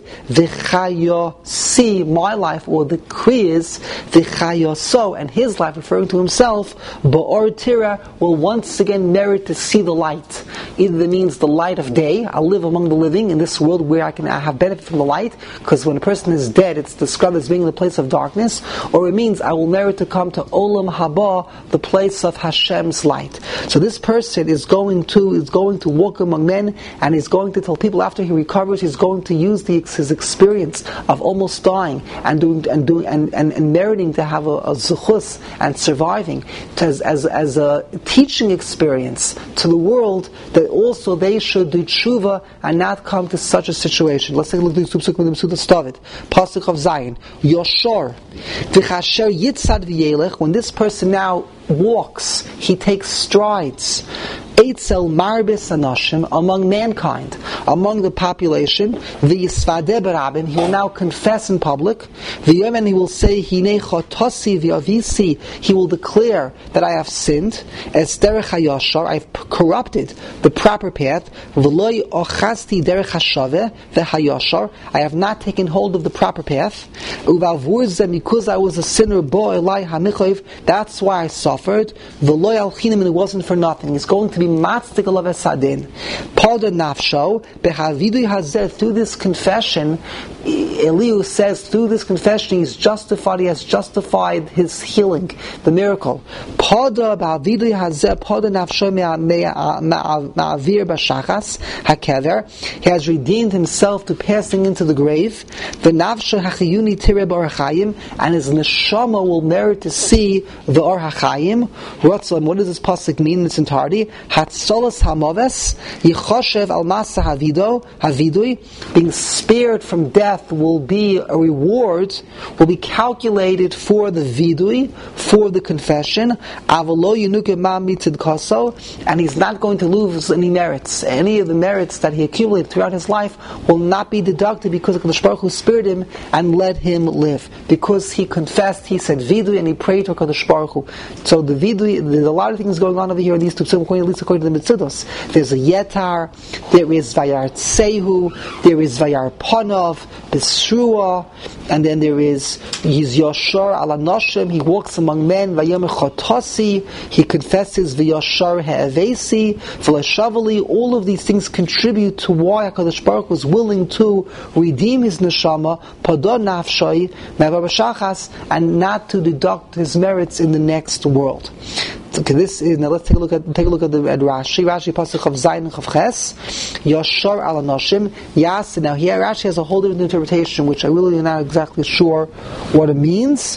V'chayo si, my life, or the kri is v'chayo so, and his life, referring to himself. Ba'or tira, will once again merit to see the light. Either that means the light of day, I'll live among the living in this world where I can have benefit from the light, because when a person is dead, it's described as being in the place of darkness, or it means I will merit to come to Olam Haba, the place of Hashem's light. So this person is going to is going to walk among men, and he's going to tell people after he recovers, he's going to use the, his experience of almost dying and doing and doing and, and, and meriting to have a, a zuchus and surviving to, as as as a teaching experience to the world, that also they should do tshuva and not come to such a situation. Let's take a look at the Pasuk with the Mitzudas David. Pasuk of Zayin. Yoshor. V'chasher yitzad v'yelech. When this person now walks, he takes strides. Eitzel marbis anashim, among mankind, among the population. V'yisvadeh berabim, he will now confess in public. V'yemen, he will say, Hinei chotasi v'avisi, he will declare that I have sinned. Es derech hayashar, I have corrupted the proper path. V'loi ochasti derech hashaveh v'hayashar, I have not taken hold of the proper path. Uvalvur zeh, because I was a sinner, bo elai hanichoiv, that's why I suffered. V'loi alchinim, and it wasn't for nothing. It's going to be matzdik alav esadin. Pada nafsho behavidui hazeh, through this confession, Elihu says, through this confession, he's justified, he has justified his healing, the miracle. Pada behavidui hazeh, pada nafsho me'avir b'shachas hakever, he has redeemed himself to passing into the grave. V'nafsho hachiyuni tireh b'or hachayim, and his neshama will merit to see the or hachayim. What does this pasuk mean in its entirety? Hatzolas hamaves yichoshev al masa havido havidui, being spared from death death will be a reward, will be calculated for the vidui, for the confession, and he's not going to lose any merits. Any of the merits that he accumulated throughout his life will not be deducted because of HaKadosh Baruch Hu spared him and let him live. Because he confessed, he said vidui, and he prayed to HaKadosh Baruch Hu. So the vidui, there's a lot of things going on over here in these two, according, at least according to the Mitzudos. There's a yetar, there is vayar tsehu, there is vayar panov, besrua, and then there is Yiz Yashar ala Noshim, he walks among men, vayom chotasi, he confesses v'yashar ha'avesi, v'lashavali. All of these things contribute to why HaKadosh Baruch was willing to redeem his neshama, padon nafshai, me'var b'shachas, and not to deduct his merits in the next world. Okay, this is, now let's take a look at take a look at the at Rashi. Rashi pasuk of Zayin Chav Ches, Yashar ala Noshim. Yas. Now here Rashi has a whole different interpretation, which I really am not exactly sure what it means.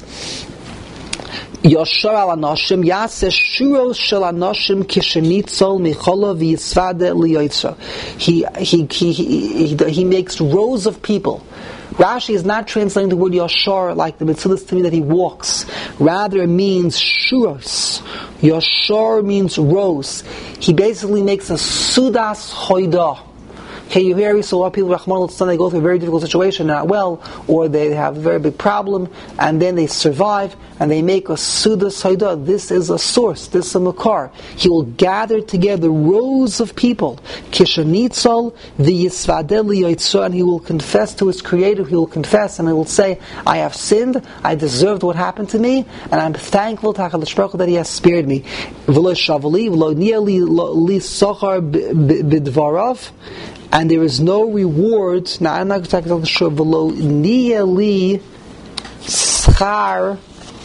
Yashar ala Noshim. Yas shuros shel Anoshim kishenitzol michola v'yisvade liyoitza. He he he he he makes rows of people. Rashi is not translating the word Yashar like the Mitzudas to mean that he walks. Rather, it means shuros. Yashar means rows. He basically makes a sudas hoida. Okay, you hear so a lot of people, Rahman al-Stan, they go through a very difficult situation, not well, or they have a very big problem, and then they survive, and they make a Suda Saida. This is a source, this is a makar. He will gather together rows of people, Kishanitzal, the Yisvadeli Yitzra, and he will confess to his Creator, he will confess, and he will say, I have sinned, I deserved what happened to me, and I'm thankful to HaKadosh Baruch Hu that he has spared me. V'lo shavali, v'lo niali li sochar b'dvarav, and there is no reward. Now I'm not exactly sure. V'lo niyali schar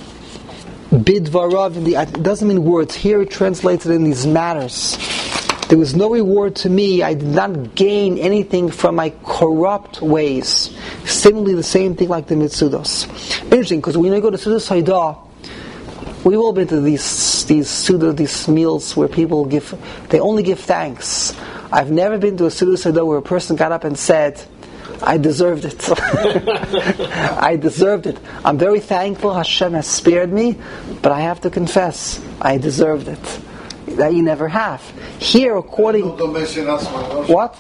bidvarav. It doesn't mean words. Here it translates it in these matters. There was no reward to me. I did not gain anything from my corrupt ways. Similarly, the same thing like the Mitzudos. Interesting, because when you go to Sudas Haidah, we've all been to these these Suda, these meals where people give, they only give thanks. I've never been to a Suda Seder where a person got up and said, I deserved it. I deserved it. I'm very thankful Hashem has spared me, but I have to confess, I deserved it. That you never have. Here, according... What?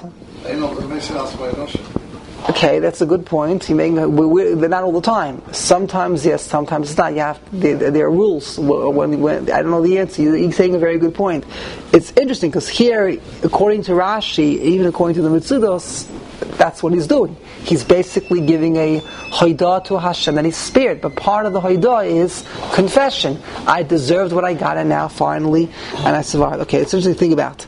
Okay, that's a good point. You make, they're not all the time. Sometimes yes, sometimes it's not. You have there, there are rules. When, when, I don't know the answer. You're saying a very good point. It's interesting because here, according to Rashi, even according to the Mitzudos, that's what he's doing. He's basically giving a hoidah to Hashem that he's spared. But part of the hoidah is confession. I deserved what I got, and now finally, and I survived. Okay, it's interesting to think about.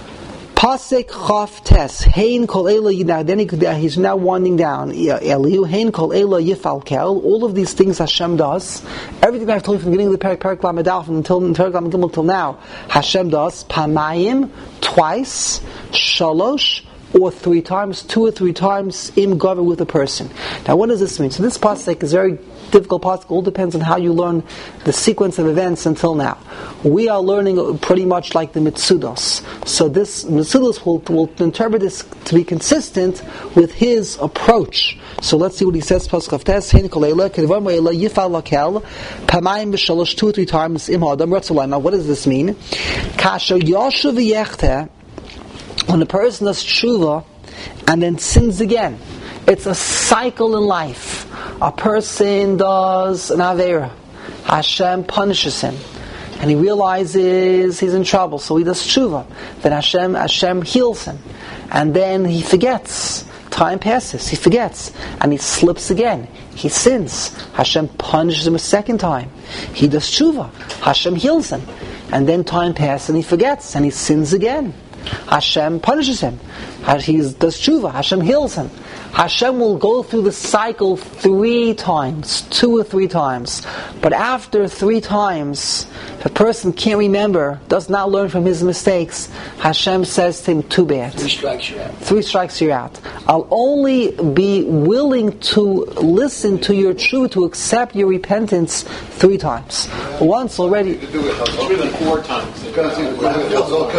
Pasek Chaf Tes Hein Kol Ela. Now then he, he's now winding down. Elihu Hein Kol Ela Yifal Kel. All of these things Hashem does. Everything I've told you from the beginning of the Perak Perak Lamed Aleph until Perak Lamed Gimel till now, Hashem does Pamayim twice, Shalosh, or three times, two or three times im gover with a person. Now what does this mean? So this pasuk is very difficult pasuk. It all depends on how you learn the sequence of events until now. We are learning pretty much like the Mitzudos. So this Mitzudos will, will interpret this to be consistent with his approach. So let's see what he says. Pasuk Haftes Hein Kol Ela Kedvar Mo'ela Yifal Lakel Pamayim B'Shalosh, two or three times im Ha'adam Ratzulai. Now what does this mean? Kasher Yoshu V'Yechteh. When a person does tshuva and then sins again, it's a cycle in life. A person does an avera, Hashem punishes him, and he realizes he's in trouble, so he does tshuva. Then Hashem Hashem heals him, and then he forgets. Time passes, he forgets, and he slips again. He sins. Hashem punishes him a second time. He does tshuva. Hashem heals him, and then time passes, and he forgets, and he sins again. Hashem punishes him. He does tshuva. Hashem heals him. Hashem will go through the cycle three times, two or three times. But after three times, if a person can't remember, does not learn from his mistakes, Hashem says to him, too bad. Three strikes you out. Three strikes you're out. I'll only be willing to listen to your tshuva, to accept your repentance three times. Once already. Three to four times.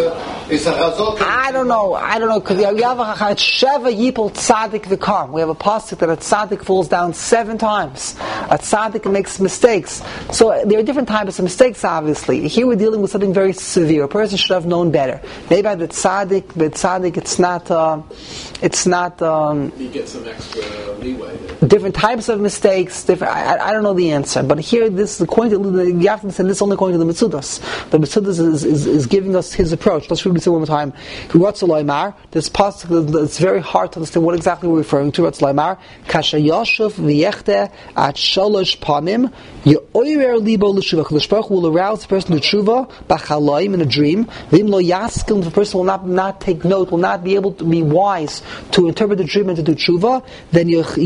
It's a chazot. I don't know. I don't know because we have a sheva yipol tzaddik v'kam. We have a pasuk that a tzaddik falls down seven times. A tzaddik makes mistakes. So there are different types of mistakes. Obviously, here we're dealing with something very severe. A person should have known better. Maybe by the tzaddik, but tzaddik, it's not. Uh, it's not. Um, you get some extra leeway there. Different types of mistakes. Different. I, I don't know the answer, but here this is according to you have to say this is only according to the Mitzudas. The Mitzudas is, is, is giving us his approach. Let's read it one more time. Ratzalaymar. This pasuk, it's very hard to understand what exactly we're referring to. Ratzalaymar. Kasha Yoshev v'yechte at shalosh panim. Ye'oyer libo l'shuva. The Baruch will arouse the person to tshuva b'chalayim in a dream. V'im lo yaskel. The person will not not take note, will not be able to be wise to interpret the dream and to do tshuva. Then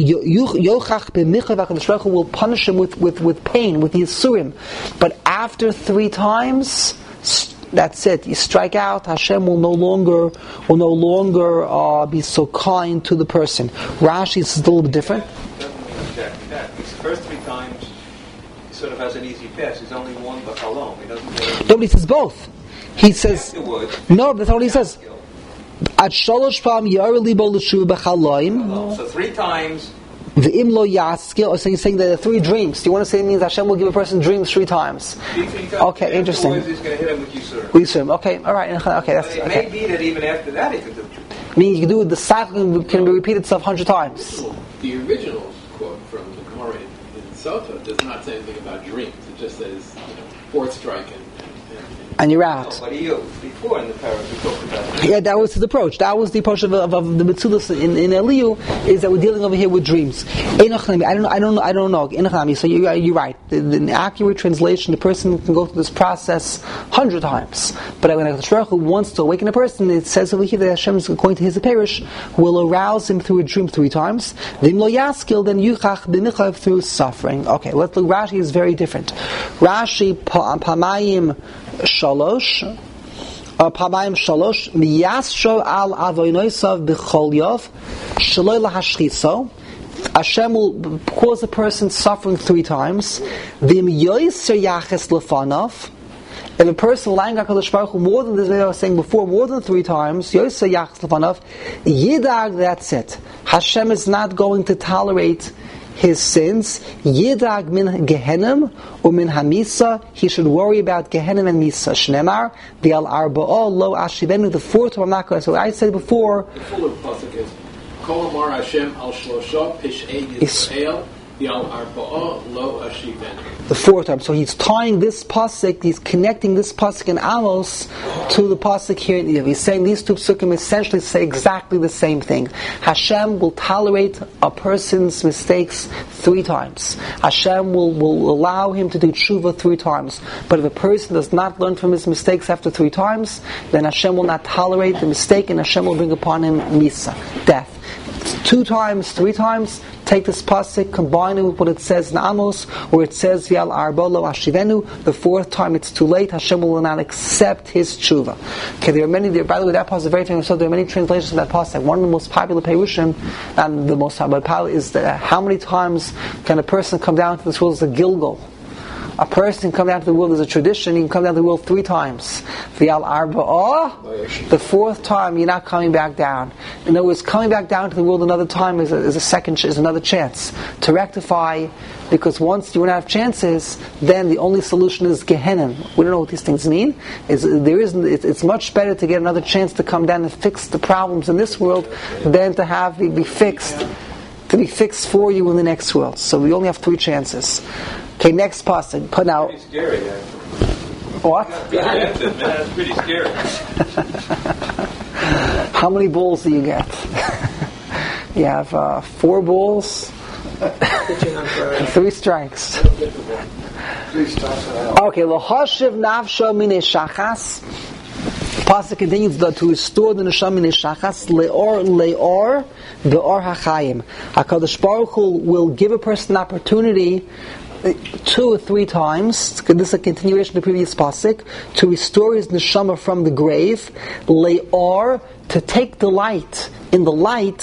yochach b'micha v'Hakadosh Baruch Hu will punish him with with with pain, with yisurim. But after three times, that's it. You strike out. Hashem will no longer will no longer uh, be so kind to the person. Rashi is a little bit different. Doesn't mean exactly that. Because the first three times, he sort of has an easy pass. He's only one b'chalom. He doesn't. Get no, but he says both. He says afterwards. No. That's what he says. At shalosh pam yar libo l'shuva b'chalayim. So three times. The imlo yaskil, or so he's saying there are three dreams. Do you want to say it means Hashem will give a person dreams three times? Three, three times. Okay, interesting. He's going to hit him with Yisurim. Yisurim. Okay, all right. Okay, that's It okay. may be that even after that he can do it. Meaning you can do it, the cycle can repeat itself a hundred times. The original quote from the Gemara in, in Sota does not say anything about dreams. It just says, you know, fourth strike and, and, and And you're out. No, but he used before in the parasha we talked about. Yeah, that was his approach. That was the approach of, of, of the Mitzudas in, in Eliyu, is that we're dealing over here with dreams. I don't know. I don't know. I don't know. So you, you're right. The, the accurate translation, the person can go through this process hundred times. But when Hakadosh Baruch Hu wants to awaken a person, it says over here that Hashem, according to his parish, will arouse him through a dream three times. V'im lo yaskil, then yuchach b'michav through suffering. Okay, let's look. Rashi is very different. Rashi pamayim shalosh. Pamayim shalosh miyasho al avonosav b'chol yov shaloi lahashchiso. Hashem will cause a person suffering three times. V'im yoyser yaches lefanav. If a person lying on HaKadosh Baruch Hu more than this, I was saying before, more than three times, yoyser yaches lefanav, yidag, that's it. Hashem is not going to tolerate his sins. Yidag min Gehenim or min Hamisa. He should worry about Gehenim and Misa. Shnemar v'al arba'ah lo ashivenu. The fourth one I'm not going to. So I said before. The fuller pasuk is Kol Amar Hashem al Shlosha Pish'ei Yisrael v'al arba'ah lo ashivenu. The fourth time. So he's tying this pasuk, he's connecting this pasuk in Amos to the pasuk here in Iyov. He's saying these two psukim essentially say exactly the same thing. Hashem will tolerate a person's mistakes three times. Hashem will, will allow him to do tshuva three times. But if a person does not learn from his mistakes after three times, then Hashem will not tolerate the mistake and Hashem will bring upon him misa, death. Two times, three times, take this pasuk, combine it with what it says in Amos, where it says V'al arba lo ashivenu. The fourth time it's too late, Hashem will not accept his tshuva. Okay, there are many. There, by the way, that pasuk is very famous. So there are many translations of that pasuk. One of the most popular perushim, and the most popular, is that how many times can a person come down to this world as a Gilgal? A person can come down to the world as a tradition. You can come down to the world three times. V'al arba'ah, the fourth time you're not coming back down. In other words, coming back down to the world another time is a, is a second, is another chance to rectify. Because once you run out of chances, then the only solution is Gehenim. We don't know what these things mean. It's, there isn't. It's, it's much better to get another chance to come down and fix the problems in this world than to have it be fixed, to be fixed for you in the next world. So we only have three chances. Okay, next pasuk. Put out. Pretty scary, actually. What? Yeah, man, that's pretty scary. How many balls do you get? You have uh, four balls and three strikes. Okay, lohashiv nafsha mine shachas. Pasuk continues to restore the neshama mine shachas leor leor beor hachayim. HaKadosh Baruch Hu will give a person an opportunity two or three times, this is a continuation of the previous pasuk, to restore his neshama from the grave, le'or, to take delight in the light,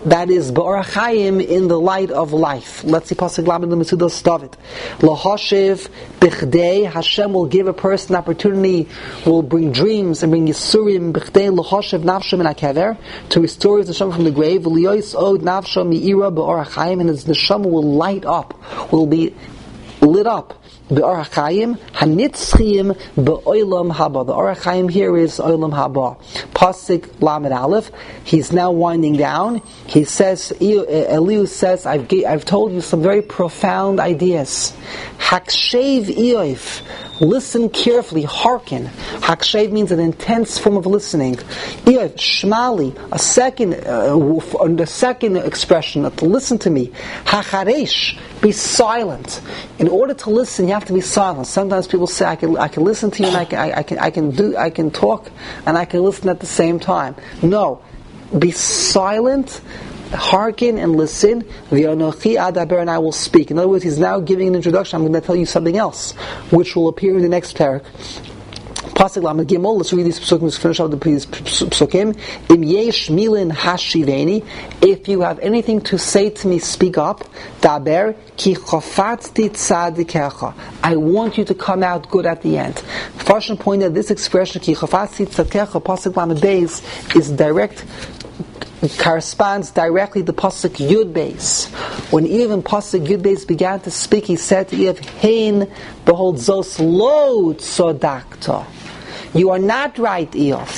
that is B'orach Chaim, in the light of life. Let's see Pasuk Lamed in the Metzudos David. Lahoshev Bichdei, Hashem will give a person opportunity, will bring dreams and bring Yisurim Bichdei Lahoshev Nafshem in HaKever, to restore his neshama from the grave. V'liyois od Nafshem Me'ira B'orach Chaim, and his neshama will light up, will be lit up. Be'orach Chaim hanitzchim be'olam haba. The Orach Chaim here is olam haba. Pasuk Lamed Aleph. He's now winding down. He says, Elihu says, I've I've told you some very profound ideas. Hakshev Eoif. Listen carefully, hearken. Hakshev means an intense form of listening. Eoif, Shmali, a second, uh, the second expression, to listen to me. Hacharesh, be silent. In order to listen, you have to be silent. Sometimes people say, I can, I can listen to you, and I can, I, I can, I can do, I can talk, and I can listen at the same time. No, be silent. Hearken and listen. V'yonochi adaber, and I will speak. In other words, he's now giving an introduction. I'm going to tell you something else, which will appear in the next parak. Pasuk Lamed Gimel. Let's read these psukim. Let's finish off the psukim. Im yesh milin hashiveni. If you have anything to say to me, speak up. Daber ki chofatzti tzadikecha. I want you to come out good at the end. Farshon pointed out this expression ki chofatzti tzadikecha. Pasuk Lamed Beis is direct. Corresponds directly to Pasuk Yud Beis. When even Pasuk Yud Beis began to speak, he said to Eof, Hein, behold, zos lo tzodakta. You are not right, Eof.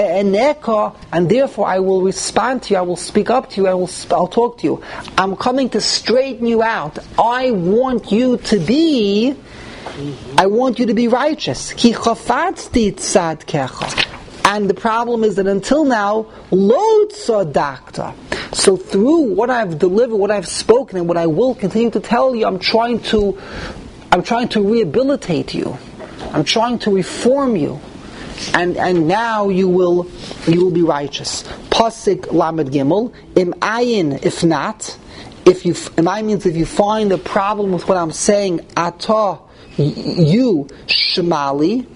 And therefore I will respond to you, I will speak up to you, I will, I'll talk to you. I'm coming to straighten you out. I want you to be, I want you to be righteous. Ki chofatzti tzadkecha. And the problem is that until now, lo tzadakta. So through what I've delivered, what I've spoken, and what I will continue to tell you, I'm trying to, I'm trying to rehabilitate you. I'm trying to reform you, and and now you will, you will be righteous. Pasuk Lamed Gimel. Im ayin, if not, if you, im ayin means if you find a problem with what I'm saying, ata, you shemali.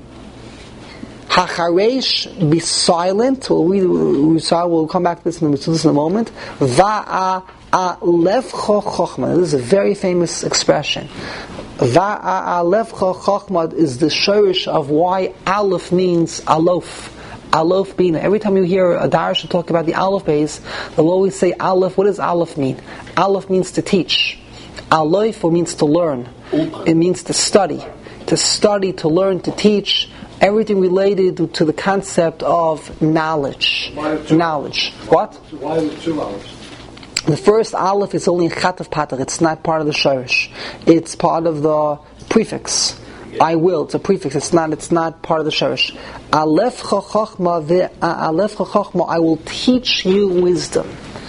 Hacharesh, be silent. We'll, we, we saw, we'll come back to this in, to this in a moment. Va'a alefcha chochma. This is a very famous expression. Va'a alefcha chochma is the shorish of why aleph means alof. Aleph bina. Every time you hear a darshan talk about the aleph base, they'll always say aleph. What does aleph mean? Aleph means to teach. Aleph means to learn. It means to study. To study, to learn, to teach. Everything related to the concept of knowledge. Knowledge. What? Why the two olives? The first aleph is only in chat of pater. It's not part of the shorish. It's part of the prefix. I will. It's a prefix. It's not. It's not part of the shorish. Aleph chachma ve aleph chachma. I will teach you wisdom.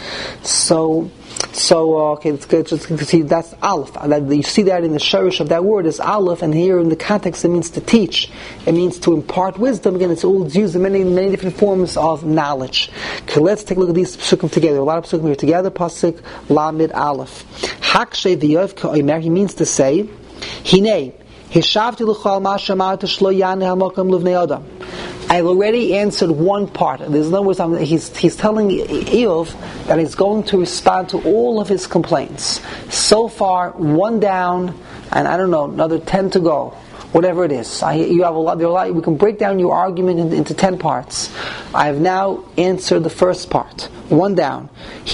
So. So, uh, okay, let's go, just see, that's aleph. You see that in the shorish of that word is aleph, and here in the context it means to teach. It means to impart wisdom. Again, it's all used in many, many different forms of knowledge. Okay, let's take a look at these psukim together. A lot of psukim here together. Pasuk Lamed Aleph. Hakshe v'yov k'omer, he means to say, Hinei, hishavti l'chal ma shamarta shlo yaneh hamokam livnei adam. I've already answered one part. There's no words. He's he's telling Eof that he's going to respond to all of his complaints. So far, one down, and I don't know, another ten to go. Whatever it is, I, you have a lot. There are a lot. We can break down your argument into, into ten parts. I have now answered the first part. One down. This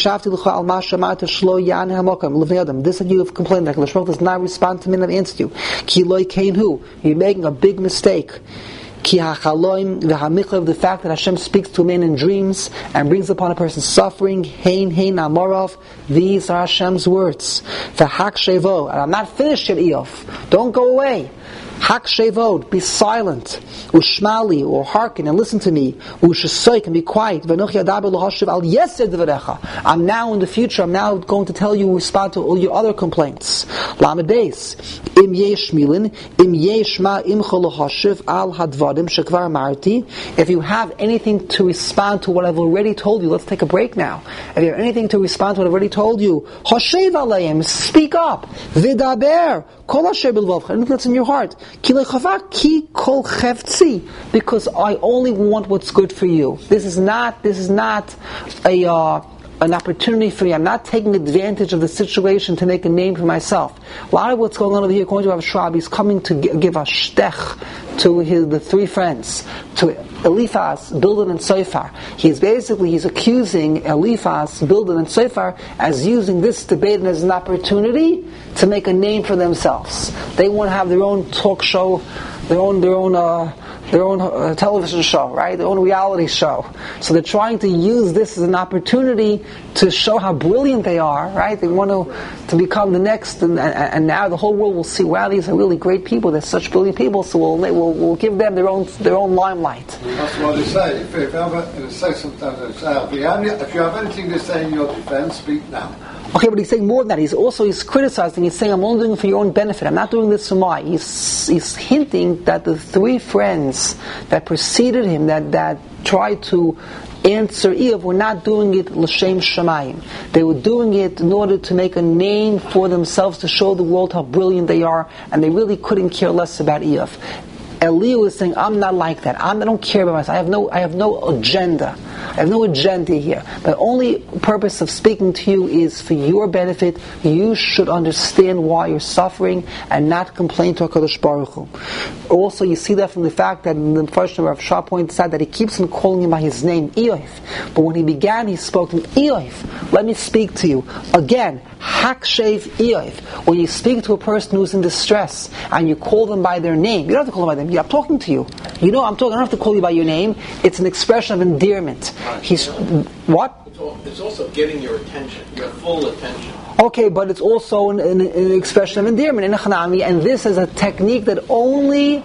that you have complained that Hashem does not respond to me, and I've answered you. You're making a big mistake. Ki hachaloim v'hamicha, the fact that Hashem speaks to a man in dreams and brings upon a person suffering. Hein hein amorov. These are Hashem's words. V'hak shevo. And I'm not finished yet, Eof. Don't go away. Hak shevod, be silent. Ushmali, or hearken and listen to me. Ushasoik, and be quiet. V'nochi adaber l'hashiv al yesed v'recha. I'm now in the future, I'm now going to tell you, respond to all your other complaints. Lamed Beis. Im yesh milin, im yesh ma imcha l'hashiv al hadvarim shekvar marti. If you have anything to respond to what I've already told you, let's take a break now. If you have anything to respond to what I've already told you, hashev alayim, speak up. V'daber, kol asher b'lvavcha, anything that's in your heart. Because I only want what's good for you. This is not. This is not a uh, an opportunity for me. I'm not taking advantage of the situation to make a name for myself. A lot of what's going on over here, according to Rav Schwab, he's coming to give a shtech to his, the three friends, to Eliphaz, Bildad, and Sophar. He's basically, he's accusing Eliphaz, Bildad, and Sophar as using this debate as an opportunity to make a name for themselves. They want to have their own talk show, their own, their own, uh, their own uh, television show, right? Their own reality show. So they're trying to use this as an opportunity to show how brilliant they are, right? They want to, to become the next, and, and, and now the whole world will see, wow, these are really great people. They're such brilliant people. So we'll we'll, we'll give them their own their own limelight. That's what they say. If, if, ever, if, say sometimes they say, if you have if you have anything to say in your defense, speak now. Okay, but he's saying more than that. He's also he's criticizing. He's saying, "I'm only doing it for your own benefit. I'm not doing this for my." He's he's hinting that the three friends that preceded him, that that tried to answer Eve, were not doing it l'shem shamayim. They were doing it in order to make a name for themselves, to show the world how brilliant they are, and they really couldn't care less about Eve. Eliyahu is saying, I'm not like that. I'm, I don't care about myself. I have no, I have no agenda. I have no agenda here. The only purpose of speaking to you is for your benefit. You should understand why you're suffering and not complain to HaKadosh Baruch Hu. Also, you see that from the fact that in the first number of Shah points out that he keeps on calling him by his name, Eoif. But when he began, he spoke to him, Eoif, let me speak to you. Again, Hakshev Eoif. When you speak to a person who's in distress and you call them by their name, you don't have to call them by their name. I'm talking to you. You know, I'm talking. I don't have to call you by your name. It's an expression of endearment. He's what? It's, all, it's also getting your attention, your full attention. Okay, but it's also an, an, an expression of endearment in a Hanami, and this is a technique that only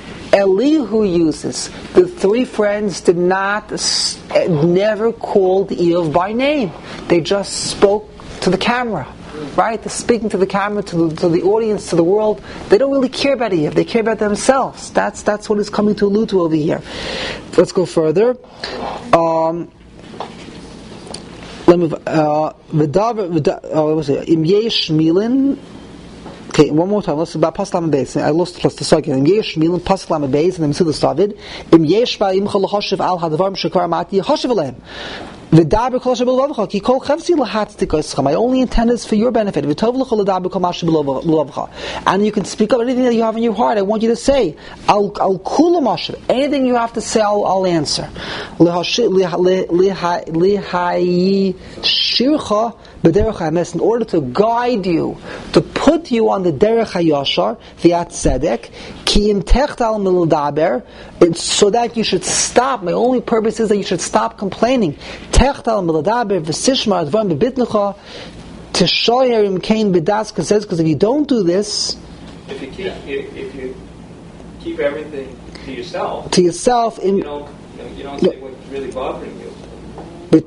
Elihu uses. The three friends did not, never called Eof by name. They just spoke to the camera. Right? They're speaking to the camera, to the, to the audience, to the world. They don't really care about Eve. They care about themselves. That's that's what is coming to allude to over here. Let's go further. Um, let me. Uh, what was it? Im yesh milin. Okay, one more time. Let's about Paslam Beis. I lost plus the second. Im yesh milin Paslam Beis and the Mitzvah David. Im yesh ba im chol choshev al hadavar shekar mati choshev aleim. My only intent is for your benefit. And you can speak up anything that you have in your heart. I want you to say, I'll, I'll anything you have to say, I'll, I'll answer. In order to guide you, to put you on the derech hayashar, v'at tzedek, ki im techtal mildaber, so that you should stop. My only purpose is that you should stop complaining. Techtal mildaber v'sishma advan bebitnecha t'shoyer im kain bedas, because if you don't do this, if you keep if, if you keep everything to yourself, to yourself, in, you don't you, know, you don't say what's really bothering you. And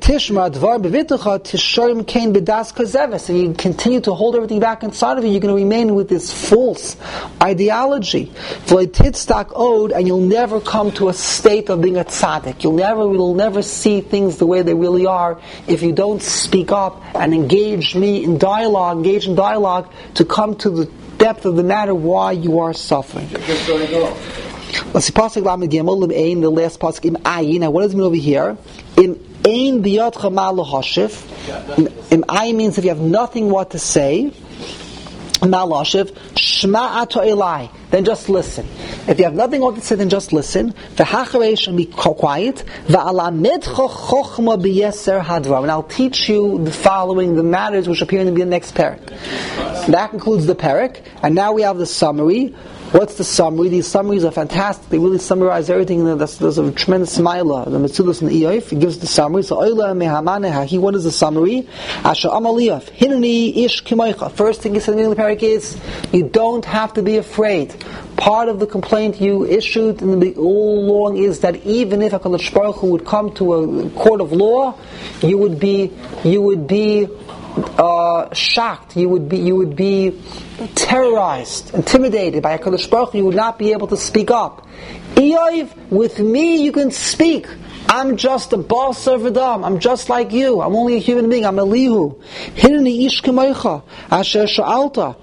you continue to hold everything back inside of you, you're going to remain with this false ideology. And you'll never come to a state of being a tzaddik. You'll never, you'll never see things the way they really are if you don't speak up and engage me in dialogue, engage in dialogue to come to the depth of the matter why you are suffering. Let's see, pasuk lamed gimel lim ein, the last pasuk im ayin. Now, what does it mean over here? Im ein biyadcha ma lahashiv. Im ayin means if you have nothing what to say, ma lahashiv shma ato elai. Then just listen. If you have nothing what to say, then just listen. V'hacharei shall be quiet. V'alamedcha chochma b'yeser hadvar. And I'll teach you the following, the matters which appear in the next parak. That concludes the parak, and now we have the summary. What's the summary? These summaries are fantastic. They really summarize everything. There's, there's a tremendous smilah. The Metzudos and the Eoif, it gives the summary. So, Oila mehamaneha. He, what is the summary? Asher amaliyaf. Hinani ish kimoicha. First thing he said in the parak is, you don't have to be afraid. Part of the complaint you issued in the all along is that even if HaKadosh Baruch Hu would come to a court of law, you would be, you would be, Uh, shocked, you would be you would be terrorized, intimidated by HaKadosh Baruch Hu. You would not be able to speak up. Eoiv, with me you can speak. I'm just a basar v'dam. I'm just like you. I'm only a human being. I'm Elihu. Hineni ish k'moicha asher sha'alta.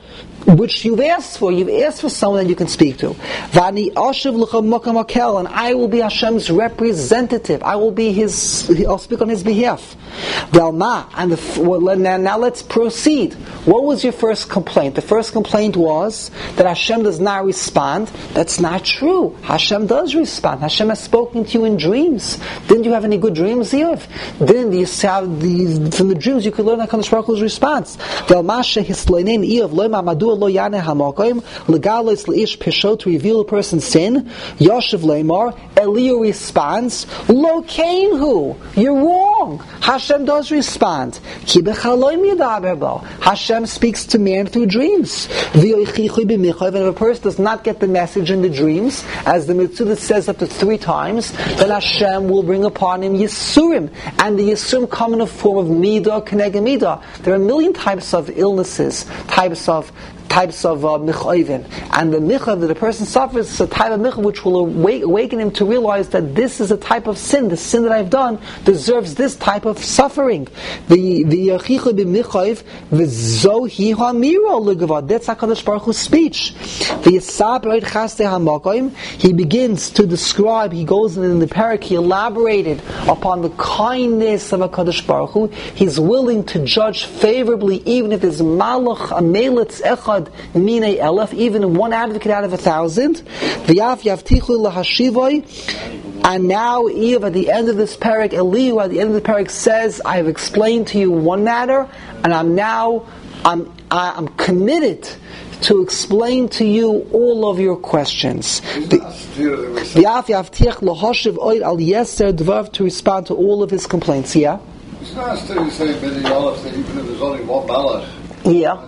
which you've asked for. You've asked for someone that you can speak to. Vani ashiv l'cha makam hakel, and I will be Hashem's representative. I will be His. I'll speak on His behalf. Velma, and the, well, now, now let's proceed. What was your first complaint? The first complaint was that Hashem does not respond. That's not true. Hashem does respond. Hashem has spoken to you in dreams. Didn't you have any good dreams, Eov? Didn't you have the, from the dreams you could learn HaKadosh Baruch Hu's response? Velma shehisloinen Eov loima madua lo yaneh hamokim legalos leish peshot, to reveal a person's sin. Yoshev leimar, Eliyahu responds, Lo kainhu, you're wrong. Hashem does respond. Ki b'chaloim yidaber bo. Hashem speaks to man through dreams. V'yoichichu b'michav, and if a person does not get the message in the dreams, as the Mitzvah says up to three times, then Hashem will bring upon him Yisurim, and the Yisurim come in the form of Midah Keneged Midah. There are a million types of illnesses, types of types of uh, michayvin, and the michav that a person suffers is a type of michav which will awake, awaken him to realize that this is a type of sin. The sin that I've done deserves this type of suffering. The the yachicha b'michayv v'zohi ha'miro l'gavad. That's HaKadosh Baruch Hu's speech. The yisab right chaste ha'makayim. He begins to describe. He goes in the parak. He elaborated upon the kindness of HaKadosh Baruch Hu. He's willing to judge favorably, even if there's malach a melitz echad minei elef, even one advocate out of a thousand. V'yaf yavtichu lahashivoi. And now, Eve, at the end of this parak, Eliyahu, at the end of the parak, says, "I have explained to you one matter, and I'm now, I'm, I'm committed to explain to you all of your questions." V'yaf yavtich lahashiv oid al yeser dvav, to respond to all of his complaints. Yeah. It's not still saying many olives that even if there's only one malach. Yeah.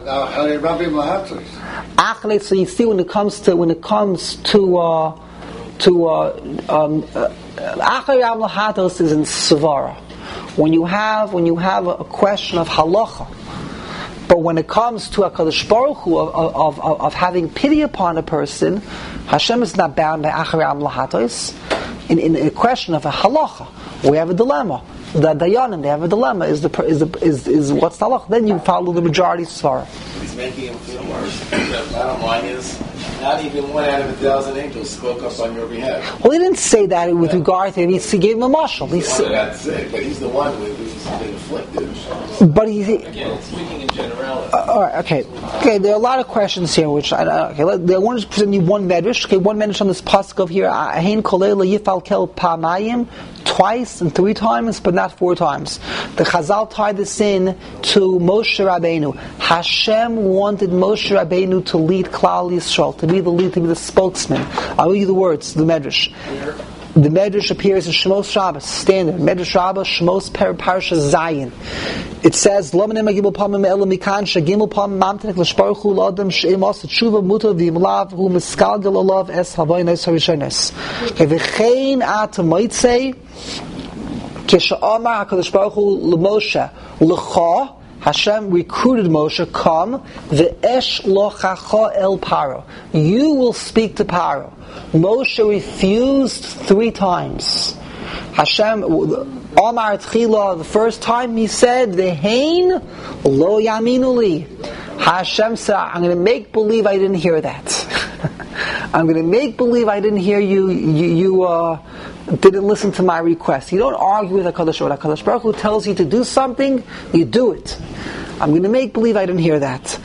Now, so you see, when it comes to when it comes to uh, to uh, um, Achar Yam Lahatos is in Svara. When you have when you have a question of halacha, but when it comes to HaKadosh Baruch Hu of, of, of, of having pity upon a person, Hashem is not bound by Achar Yam Lahatos. In, in a question of a halacha, we have a dilemma. The Dayanim, they have a dilemma. Is the is the, is is what's the halach? Then you follow the majority svara. He's making him feel worse. The bottom line is, not even one out of a thousand angels spoke up on your behalf. Well, he didn't say that with yeah. regard to him. He, he gave him a mashal. He's the one that got sick, but he's the one who's been afflicted. But he again, speaking in generality. Uh, all right, okay, okay. There are a lot of questions here, which I okay. Let, I want to present you one medrash. Okay, one medrash on this pasuk of here. Ahin kolei yifal kel pamayim. Twice and three times, but not four times. The Chazal tied this in to Moshe Rabbeinu. Hashem wanted Moshe Rabbeinu to lead Klal Yisrael, to be the lead, to be the spokesman. I'll read you the words, the Medrash. The Medrash appears in Shmos Shabbos, standard. Medrash Shabbos, Shmos Parasha Zayin. It says, Lomanim agimul pamim elam mikan shagimul pamim mamtenek l'shbaruch hu l'adam she'im asa tshuva muta v'imlav hu miskalgal olav es havoynes harishones. V'chein at moitzei k'sha'amar HaKadosh Baruch Hu l'Moshe l'cha, Hashem recruited Moshe, come, v'esh lochacha el Paro. You will speak to Paro. Moshe refused three times. Hashem, Omar Tchila, the first time he said, V'hein lo yaminu li. Hashem said, I'm going to make believe I didn't hear that. I'm going to make believe I didn't hear you, you, you uh, didn't listen to my request. You don't argue with HaKadosh Baruch Hu. HaKadosh Baruch Hu tells you to do something, you do it. I'm going to make believe I didn't hear that.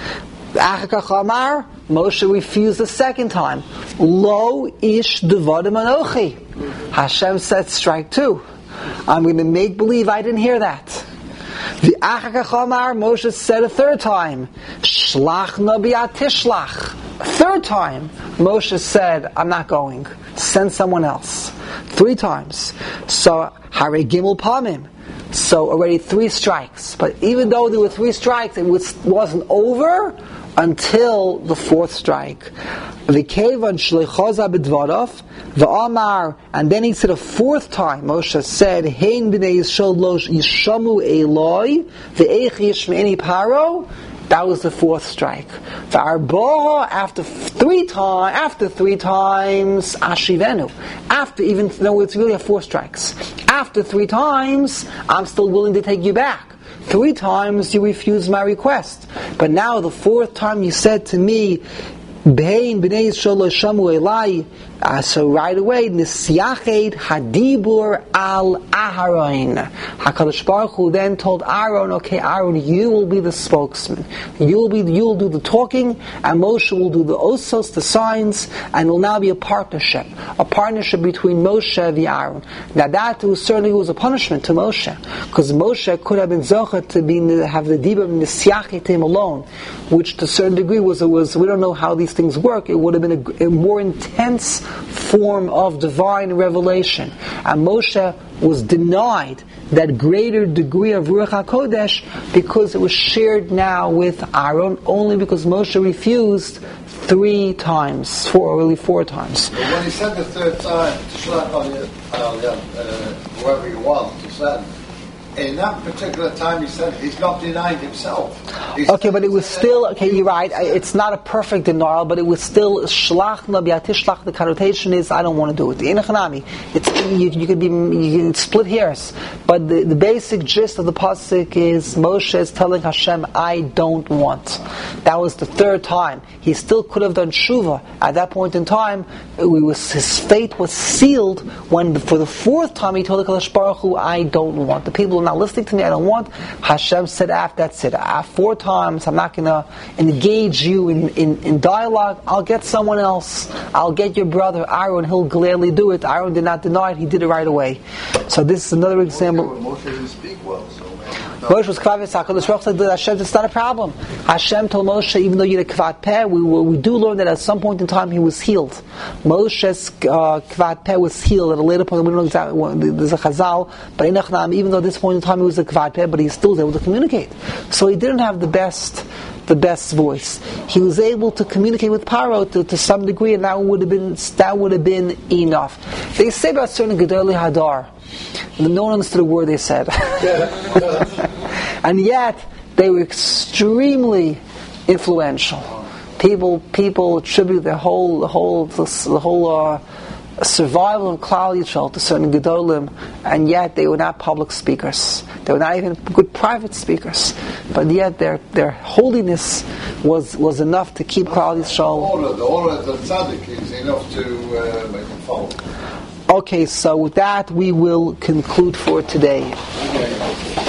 Amar, Moshe refused the second time. Lo ish devadim anochi. Hashem said, strike two. I'm going to make believe I didn't hear that. The Achakachamar, Moshe said a third time. Shlach nabi atishlach. Third time, Moshe said, I'm not going. Send someone else. Three times. So, Hare Gimel Pamim. So already three strikes. But even though there were three strikes, it was, wasn't over until the fourth strike. V'kevan shleichoza b'dvarav v'amar, and then he said a fourth time. Moshe said, "Hein b'nei Yisrael lo yishamu Eloi v'eich yishmeini Paro." That was the fourth strike. V'arboha, after three times, after three times, ashivenu. After even though it's really a four strikes. After three times, I'm still willing to take you back. Three times you refused my request. But now the fourth time you said to me, Bein b'nei Yisrael lo shamu elai. Uh, so right away, Nisyached hadibur al Aharon. Hakadosh Baruch Hu then told Aaron, "Okay, Aaron, you will be the spokesman. You will be, you will do the talking, and Moshe will do the osos, the signs, and it will now be a partnership, a partnership between Moshe and the Aaron." Now that certainly was a punishment to Moshe, because Moshe could have been zocher to be have the dibur Nisyached him alone, which to a certain degree was was we don't know how these things work. It would have been a, a more intense form of divine revelation, and Moshe was denied that greater degree of Ruach HaKodesh because it was shared now with Aaron, only because Moshe refused three times, four, really four times. But when he said the third time to slap on you, uh, whoever you want to send, in that particular time he said he's not denying himself. He's okay, but it was still, okay, you're right, it's not a perfect denial, but it was still shlachna bi'atishlach. The connotation is, I don't want to do it. In Hanami, it's, you, you could be, you can split hairs, but the, the basic gist of the pasuk is Moshe is telling Hashem, I don't want. That was the third time. He still could have done tshuva. At that point in time, it was, his fate was sealed when for the fourth time he told the Kadosh Baruch Hu, I don't want. The people are not listening to me, I don't want. Hashem said, after that's it. After four times, I'm not going to engage you in, in, in dialogue. I'll get someone else. I'll get your brother Aaron. He'll gladly do it. Aaron did not deny it. He did it right away. So this is another example. Moshe didn't speak well, so Moshe was kvav HaKadosh Baruch Hu said, Hashem, it's not a problem. Hashem told Moshe, even though you had a kvad peh, we, we do learn that at some point in time he was healed. Moshe's uh, kvad peh was healed at a later point. We don't know exactly what, there's a chazal, but in Echnam, even though at this point in time he was a kvad peh, but he still was able to communicate. So he didn't have the best the best voice. He was able to communicate with Paro to, to some degree, and that would have been that would have been enough. They say about certain Gedolei Hadar, no one understood a word they said. And yet, they were extremely influential. People people attribute their whole the whole the, the whole uh, survival of Klal Yisrael to certain Gedolim, and yet they were not public speakers. They were not even good private speakers. But yet their their holiness was was enough to keep Klal Yisrael. All of the all of the tzaddik is enough to uh, make them follow. Okay, so with that we will conclude for today.